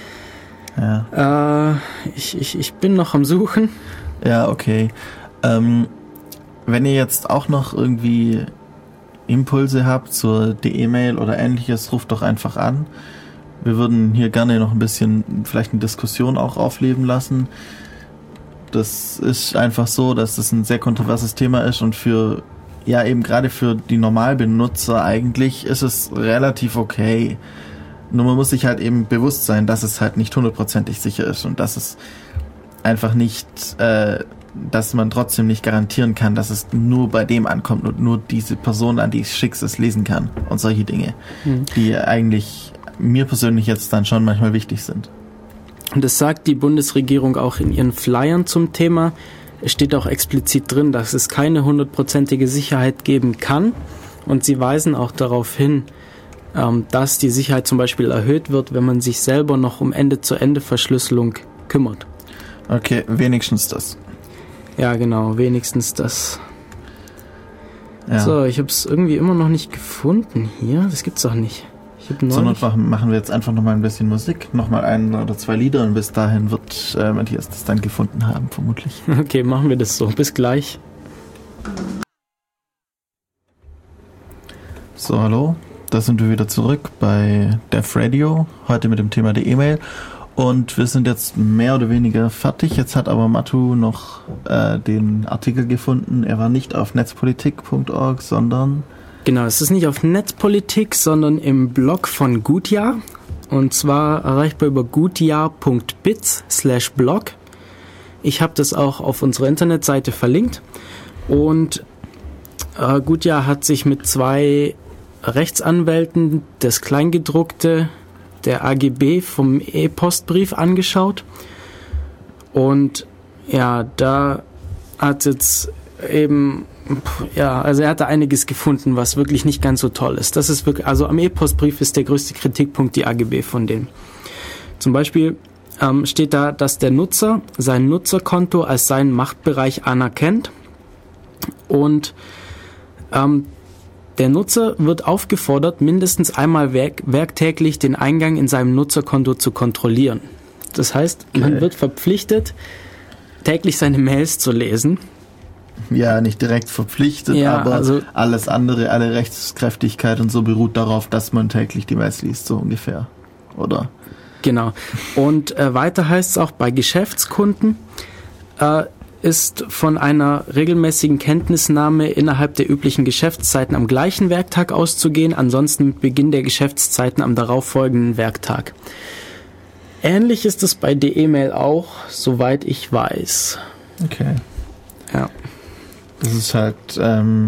Ja. Äh, ich, ich, ich bin noch am Suchen. Ja, okay. Ähm, wenn ihr jetzt auch noch irgendwie Impulse habt zur E-Mail oder ähnliches, ruft doch einfach an. Wir würden hier gerne noch ein bisschen vielleicht eine Diskussion auch aufleben lassen. Das ist einfach so, dass das ein sehr kontroverses Thema ist und für, ja eben gerade für die Normalbenutzer eigentlich ist es relativ okay. Nur man muss sich halt eben bewusst sein, dass es halt nicht hundertprozentig sicher ist und dass es einfach nicht, äh, dass man trotzdem nicht garantieren kann, dass es nur bei dem ankommt und nur diese Person, an die es schickt, es lesen kann und solche Dinge, mhm. die eigentlich mir persönlich jetzt dann schon manchmal wichtig sind. Und das sagt die Bundesregierung auch in ihren Flyern zum Thema. Es steht auch explizit drin, dass es keine hundertprozentige Sicherheit geben kann. Und sie weisen auch darauf hin, dass die Sicherheit zum Beispiel erhöht wird, wenn man sich selber noch um Ende-zu-Ende-Verschlüsselung kümmert. Okay, wenigstens das. Ja, genau, wenigstens das. Ja. So, ich habe es irgendwie immer noch nicht gefunden hier. Das gibt's doch nicht. Zur Not machen wir jetzt einfach nochmal ein bisschen Musik, nochmal ein oder zwei Lieder und bis dahin wird äh, Matthias das dann gefunden haben, vermutlich. Okay, machen wir das so. Bis gleich. So, hallo. Da sind wir wieder zurück bei Def Radio, heute mit dem Thema der E-Mail. Und wir sind jetzt mehr oder weniger fertig. Jetzt hat aber Matu noch äh, den Artikel gefunden. Er war nicht auf netzpolitik punkt org, sondern... Genau, es ist nicht auf Netzpolitik, sondern im Blog von Gutjahr. Und zwar erreichbar über gutjahr punkt biz slash blog. Ich habe das auch auf unserer Internetseite verlinkt. Und äh, Gutjahr hat sich mit zwei Rechtsanwälten das Kleingedruckte der A G B vom E-Postbrief angeschaut. Und ja, da hat jetzt eben... Ja, also er hatte einiges gefunden, was wirklich nicht ganz so toll ist. Das ist wirklich, also am E-Postbrief ist der größte Kritikpunkt die A G B von denen. Zum Beispiel ähm, steht da, dass der Nutzer sein Nutzerkonto als seinen Machtbereich anerkennt und ähm, der Nutzer wird aufgefordert, mindestens einmal werk- werktäglich den Eingang in seinem Nutzerkonto zu kontrollieren. Das heißt, man okay. wird verpflichtet, täglich seine Mails zu lesen. Ja, nicht direkt verpflichtet, ja, aber also alles andere, alle Rechtskräftigkeit und so beruht darauf, dass man täglich die Mails liest, so ungefähr, oder? Genau. Und äh, weiter heißt es auch, bei Geschäftskunden äh, ist von einer regelmäßigen Kenntnisnahme innerhalb der üblichen Geschäftszeiten am gleichen Werktag auszugehen, ansonsten mit Beginn der Geschäftszeiten am darauffolgenden Werktag. Ähnlich ist es bei der E-Mail auch, soweit ich weiß. Okay. Ja. Das ist halt, ähm,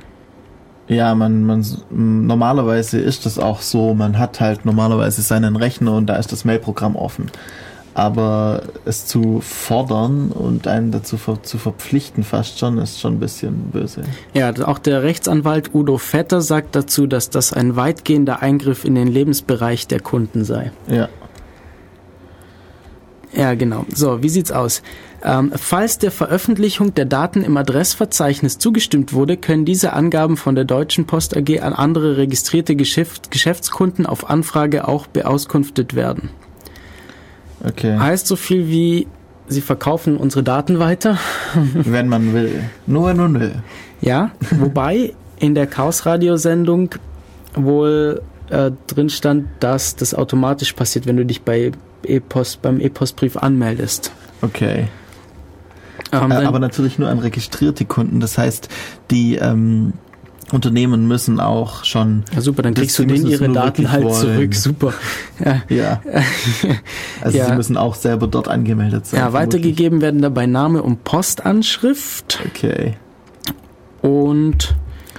ja, man, man, normalerweise ist das auch so, man hat halt normalerweise seinen Rechner und da ist das Mailprogramm offen. Aber es zu fordern und einen dazu ver, zu verpflichten fast schon, ist schon ein bisschen böse. Ja, auch der Rechtsanwalt Udo Vetter sagt dazu, dass das ein weitgehender Eingriff in den Lebensbereich der Kunden sei. Ja. Ja, genau. So, wie sieht's aus? Ähm, falls der Veröffentlichung der Daten im Adressverzeichnis zugestimmt wurde, können diese Angaben von der Deutschen Post A G an andere registrierte Geschäft, Geschäftskunden auf Anfrage auch beauskunftet werden. Okay. Heißt so viel wie, sie verkaufen unsere Daten weiter. Wenn man will. Nur wenn man will. Ja, wobei in der Chaos-Radio-Sendung wohl äh, drin stand, dass das automatisch passiert, wenn du dich bei E-Post, beim E-Postbrief anmeldest. Okay. Ähm, äh, aber natürlich nur an registrierte Kunden. Das heißt, die ähm, Unternehmen müssen auch schon... Ja, super, dann kriegst du denen ihre Daten halt wollen. zurück. Super. Ja. ja. Also ja. Sie müssen auch selber dort angemeldet sein. Ja, weitergegeben werden dabei Name und Postanschrift. Okay. Und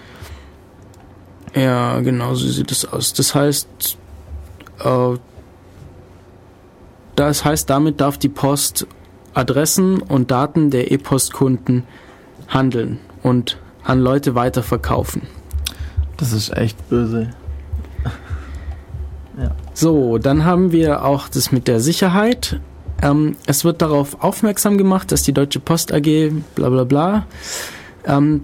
ja, genau so sieht es aus. Das heißt, äh, das heißt, damit darf die Post Adressen und Daten der E-Post-Kunden handeln und an Leute weiterverkaufen. Das ist echt böse. Ja. So, dann haben wir auch das mit der Sicherheit. Ähm, es wird darauf aufmerksam gemacht, dass die Deutsche Post A G bla bla bla ähm,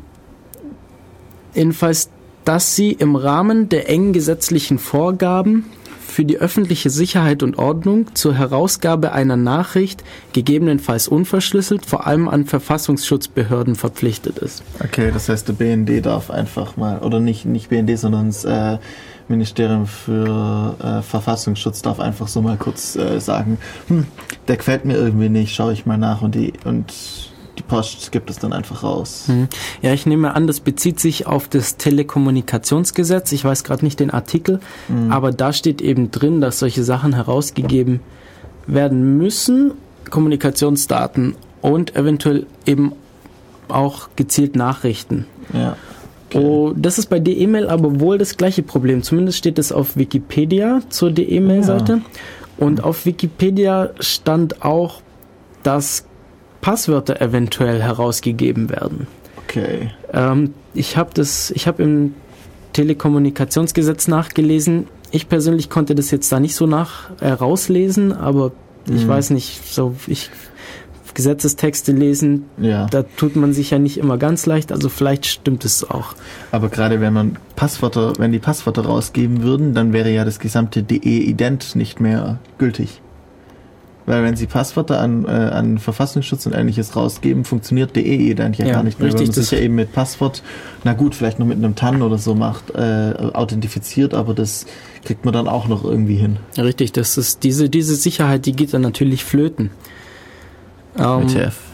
jedenfalls, dass sie im Rahmen der engen gesetzlichen Vorgaben für die öffentliche Sicherheit und Ordnung zur Herausgabe einer Nachricht, gegebenenfalls unverschlüsselt, vor allem an Verfassungsschutzbehörden verpflichtet ist. Okay, das heißt, der B N D darf einfach mal, oder nicht, nicht B N D, sondern das äh, Ministerium für äh, Verfassungsschutz darf einfach so mal kurz äh, sagen, hm, der gefällt mir irgendwie nicht, schaue ich mal nach und die und die Post gibt es dann einfach raus. Ja, ich nehme an, das bezieht sich auf das Telekommunikationsgesetz. Ich weiß gerade nicht den Artikel, mhm. aber da steht eben drin, dass solche Sachen herausgegeben werden müssen, Kommunikationsdaten und eventuell eben auch gezielt Nachrichten. Ja. Okay. Oh, das ist bei D E-Mail aber wohl das gleiche Problem. Zumindest steht es auf Wikipedia zur D E-Mail-Seite. Ja. Und auf Wikipedia stand auch, dass Passwörter eventuell herausgegeben werden. Okay. Ähm, ich habe das, ich habe im Telekommunikationsgesetz nachgelesen. Ich persönlich konnte das jetzt da nicht so nach äh, rauslesen, aber mhm. ich weiß nicht, so ich Gesetzestexte lesen, ja. da tut man sich ja nicht immer ganz leicht, also vielleicht stimmt es auch. Aber gerade wenn man Passwörter, wenn die Passwörter rausgeben würden, dann wäre ja das gesamte D E-Ident nicht mehr gültig. Weil wenn sie Passwörter an, äh, an Verfassungsschutz und Ähnliches rausgeben, funktioniert D E-Ident ja, ja gar nicht mehr, richtig, weil man sich ja eben mit Passwort, na gut, vielleicht noch mit einem T A N oder so macht, äh, authentifiziert, aber das kriegt man dann auch noch irgendwie hin. Richtig, das ist diese, diese Sicherheit, die geht dann natürlich flöten. Ähm, W T F.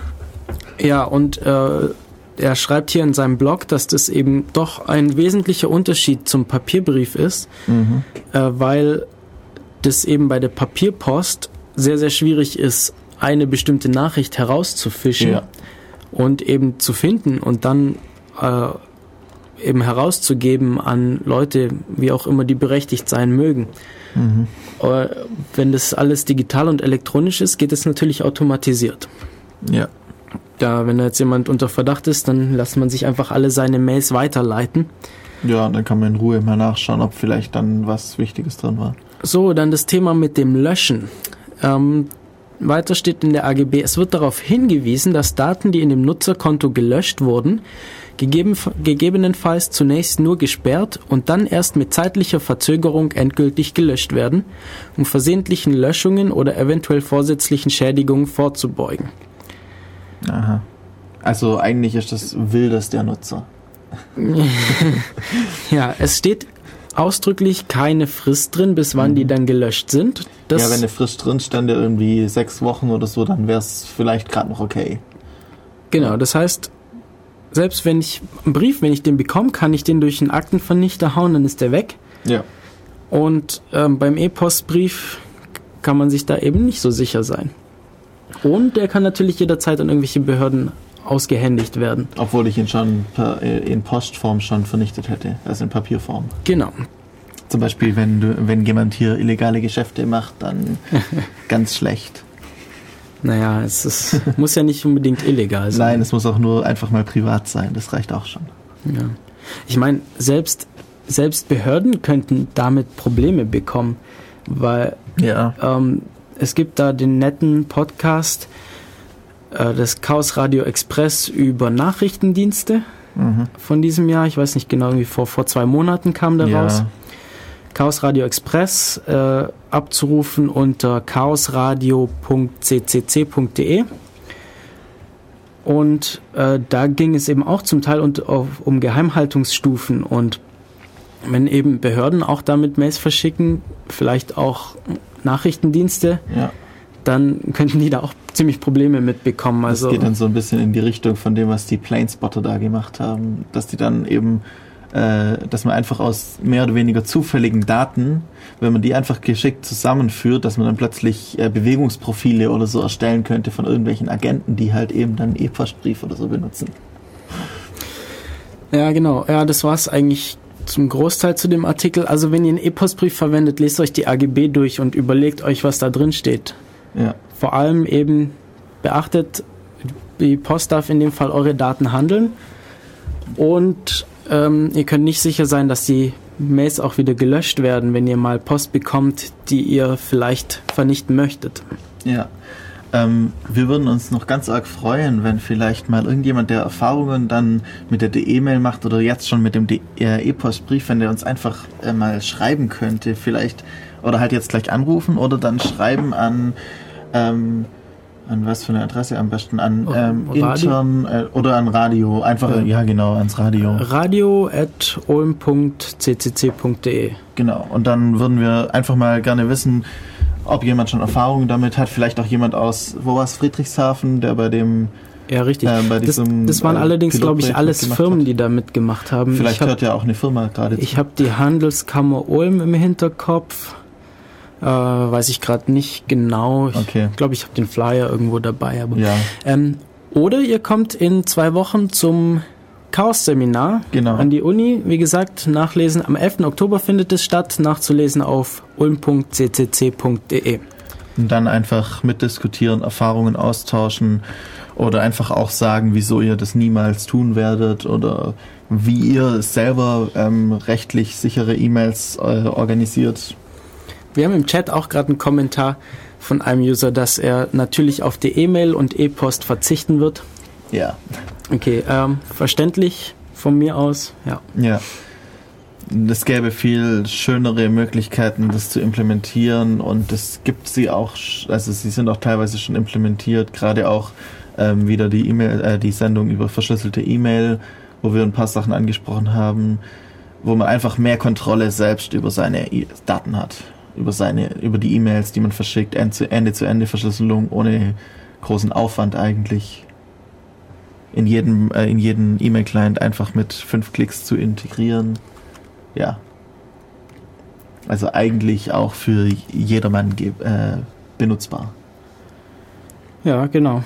Ja, und äh, er schreibt hier in seinem Blog, dass das eben doch ein wesentlicher Unterschied zum Papierbrief ist, mhm. äh, weil das eben bei der Papierpost sehr, sehr schwierig ist, eine bestimmte Nachricht herauszufischen ja. und eben zu finden und dann äh, eben herauszugeben an Leute, wie auch immer die berechtigt sein mögen. Mhm. Äh, wenn das alles digital und elektronisch ist, geht es natürlich automatisiert. Ja. Da, wenn da jetzt jemand unter Verdacht ist, dann lässt man sich einfach alle seine Mails weiterleiten. Ja, dann kann man in Ruhe mal nachschauen, ob vielleicht dann was Wichtiges drin war. So, dann das Thema mit dem Löschen. Ähm, weiter steht in der A G B, es wird darauf hingewiesen, dass Daten, die in dem Nutzerkonto gelöscht wurden, gegeben, gegebenenfalls zunächst nur gesperrt und dann erst mit zeitlicher Verzögerung endgültig gelöscht werden, um versehentlichen Löschungen oder eventuell vorsätzlichen Schädigungen vorzubeugen. Aha. Also eigentlich ist das Wildes der Nutzer. Ja, es steht ausdrücklich keine Frist drin, bis wann mhm. die dann gelöscht sind. Das ja, wenn eine Frist drin stände, irgendwie sechs Wochen oder so, dann wäre es vielleicht gerade noch okay. Genau, das heißt, selbst wenn ich einen Brief, wenn ich den bekomme, kann ich den durch einen Aktenvernichter hauen, dann ist der weg. Ja. Und ähm, beim E-Postbrief kann man sich da eben nicht so sicher sein. Und der kann natürlich jederzeit an irgendwelche Behörden ausgehändigt werden. Obwohl ich ihn schon per, in Postform schon vernichtet hätte, also in Papierform. Genau. Zum Beispiel, wenn du, wenn jemand hier illegale Geschäfte macht, dann ganz schlecht. Naja, es ist, muss ja nicht unbedingt illegal sein. Nein, es muss auch nur einfach mal privat sein, das reicht auch schon. Ja. Ich meine, selbst, selbst Behörden könnten damit Probleme bekommen, weil ja. ähm, es gibt da den netten Podcast, äh, das Chaos Radio Express über Nachrichtendienste mhm. von diesem Jahr. Ich weiß nicht genau, irgendwie vor, vor zwei Monaten kam der ja. raus. Chaos Radio Express äh, abzurufen unter chaosradio punkt c c c punkt d e. Und äh, da ging es eben auch zum Teil und, auf, um Geheimhaltungsstufen. Und wenn eben Behörden auch damit Mails verschicken, vielleicht auch Nachrichtendienste, ja. dann könnten die da auch ziemlich Probleme mitbekommen. Also, das geht dann so ein bisschen in die Richtung von dem, was die Planespotter da gemacht haben, dass die dann eben, äh, dass man einfach aus mehr oder weniger zufälligen Daten, wenn man die einfach geschickt zusammenführt, dass man dann plötzlich äh, Bewegungsprofile oder so erstellen könnte von irgendwelchen Agenten, die halt eben dann E-Postbrief oder so benutzen. Ja, genau. Ja, das war es eigentlich zum Großteil zu dem Artikel. Also wenn ihr einen E-Postbrief verwendet, lest euch die A G B durch und überlegt euch, was da drin steht. Ja. Vor allem eben beachtet, die Post darf in dem Fall eure Daten handeln und ähm, ihr könnt nicht sicher sein, dass die Mails auch wieder gelöscht werden, wenn ihr mal Post bekommt, die ihr vielleicht vernichten möchtet. Ja. Ähm, wir würden uns noch ganz arg freuen, wenn vielleicht mal irgendjemand, der Erfahrungen dann mit der E-Mail macht oder jetzt schon mit dem D- äh, E-Postbrief, wenn der uns einfach äh, mal schreiben könnte, vielleicht, oder halt jetzt gleich anrufen oder dann schreiben an, ähm, an was für eine Adresse am besten, an ähm, intern äh, oder an Radio, einfach, ja. ja genau, ans Radio. radio at ulm punkt c c c punkt d e. Genau, und dann würden wir einfach mal gerne wissen, ob jemand schon Erfahrungen damit hat, vielleicht auch jemand aus, wo war es, Friedrichshafen, der bei dem... Ja, richtig. Äh, bei diesem, das, das waren äh, allerdings, glaube ich, alles Firmen, hat. die da mitgemacht haben. Vielleicht hab, hört ja auch eine Firma gerade zu. Ich habe die Handelskammer Ulm im Hinterkopf. Äh, weiß ich gerade nicht genau. Ich okay. glaube, ich habe den Flyer irgendwo dabei. Aber, ja. ähm, oder ihr kommt in zwei Wochen zum Chaos-Seminar genau. an die Uni. Wie gesagt, nachlesen. Am elften Oktober findet es statt. Nachzulesen auf ulm punkt c c c punkt d e. Und dann einfach mitdiskutieren, Erfahrungen austauschen oder einfach auch sagen, wieso ihr das niemals tun werdet oder wie ihr selber ähm, rechtlich sichere E-Mails äh, organisiert. Wir haben im Chat auch gerade einen Kommentar von einem User, dass er natürlich auf die E-Mail und E-Post verzichten wird. Ja. Okay, ähm, verständlich von mir aus, ja. Ja. Es gäbe viel schönere Möglichkeiten, das zu implementieren und es gibt sie auch, also sie sind auch teilweise schon implementiert, gerade auch ähm, wieder die E-Mail, äh, die Sendung über verschlüsselte E-Mail, wo wir ein paar Sachen angesprochen haben, wo man einfach mehr Kontrolle selbst über seine e- Daten hat, über seine, über die E-Mails, die man verschickt, Ende-zu-Ende-Verschlüsselung ohne großen Aufwand eigentlich. In jedem, äh, in jeden E-Mail-Client einfach mit fünf Klicks zu integrieren. Ja. Also eigentlich auch für jedermann ge- äh, benutzbar. Ja, genau.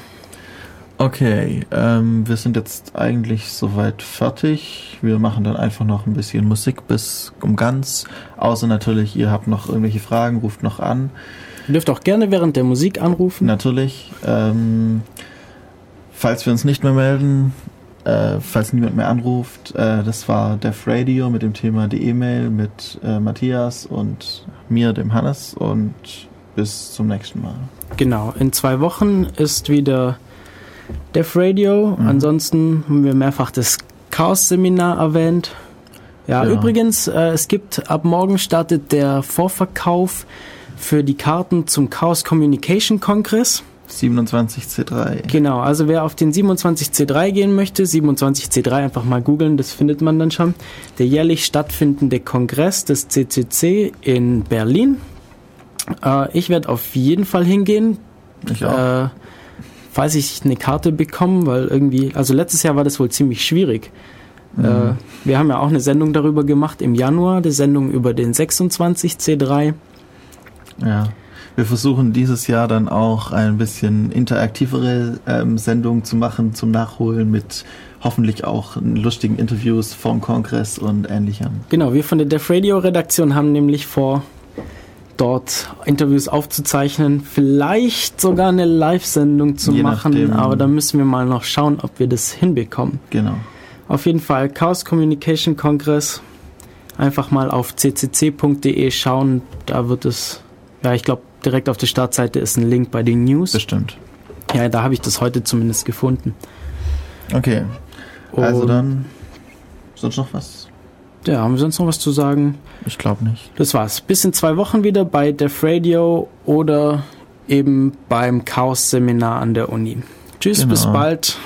Okay, ähm, wir sind jetzt eigentlich soweit fertig. Wir machen dann einfach noch ein bisschen Musik bis um ganz. Außer natürlich, ihr habt noch irgendwelche Fragen, ruft noch an. Ihr dürft auch gerne während der Musik anrufen. Natürlich. Ähm, falls wir uns nicht mehr melden, äh, falls niemand mehr anruft, äh, das war Def Radio mit dem Thema die E-Mail mit äh, Matthias und mir, dem Hannes, und bis zum nächsten Mal. Genau, in zwei Wochen ist wieder Def Radio. Mhm. Ansonsten haben wir mehrfach das Chaos-Seminar erwähnt. Ja, ja. Übrigens, äh, es gibt, ab morgen startet der Vorverkauf für die Karten zum Chaos Communication Kongress. siebenundzwanzig C drei. Genau, also wer auf den siebenundzwanzig C drei gehen möchte, siebenundzwanzig C drei einfach mal googeln, das findet man dann schon. Der jährlich stattfindende Kongress des C C C in Berlin. Äh, ich werde auf jeden Fall hingehen. Ich auch. Äh, falls ich eine Karte bekomme, weil irgendwie, also letztes Jahr war das wohl ziemlich schwierig. Mhm. Äh, wir haben ja auch eine Sendung darüber gemacht im Januar, die Sendung über den sechsundzwanzig C drei. Ja. Wir versuchen dieses Jahr dann auch ein bisschen interaktivere ähm, Sendungen zu machen zum Nachholen mit hoffentlich auch lustigen Interviews vom Kongress und ähnlichem. Genau, wir von der Def Radio Redaktion haben nämlich vor, dort Interviews aufzuzeichnen, vielleicht sogar eine Live-Sendung zu Je machen, nachdem, aber da müssen wir mal noch schauen, ob wir das hinbekommen. Genau. Auf jeden Fall Chaos Communication Kongress, einfach mal auf c c c punkt d e schauen, da wird es, ja, ich glaube, direkt auf der Startseite ist ein Link bei den News. Bestimmt. Ja, da habe ich das heute zumindest gefunden. Okay. Also Und, dann, sonst noch was? Ja, haben wir sonst noch was zu sagen? Ich glaube nicht. Das war's. Bis in zwei Wochen wieder bei Def Radio oder eben beim Chaos-Seminar an der Uni. Tschüss, Genau. bis bald.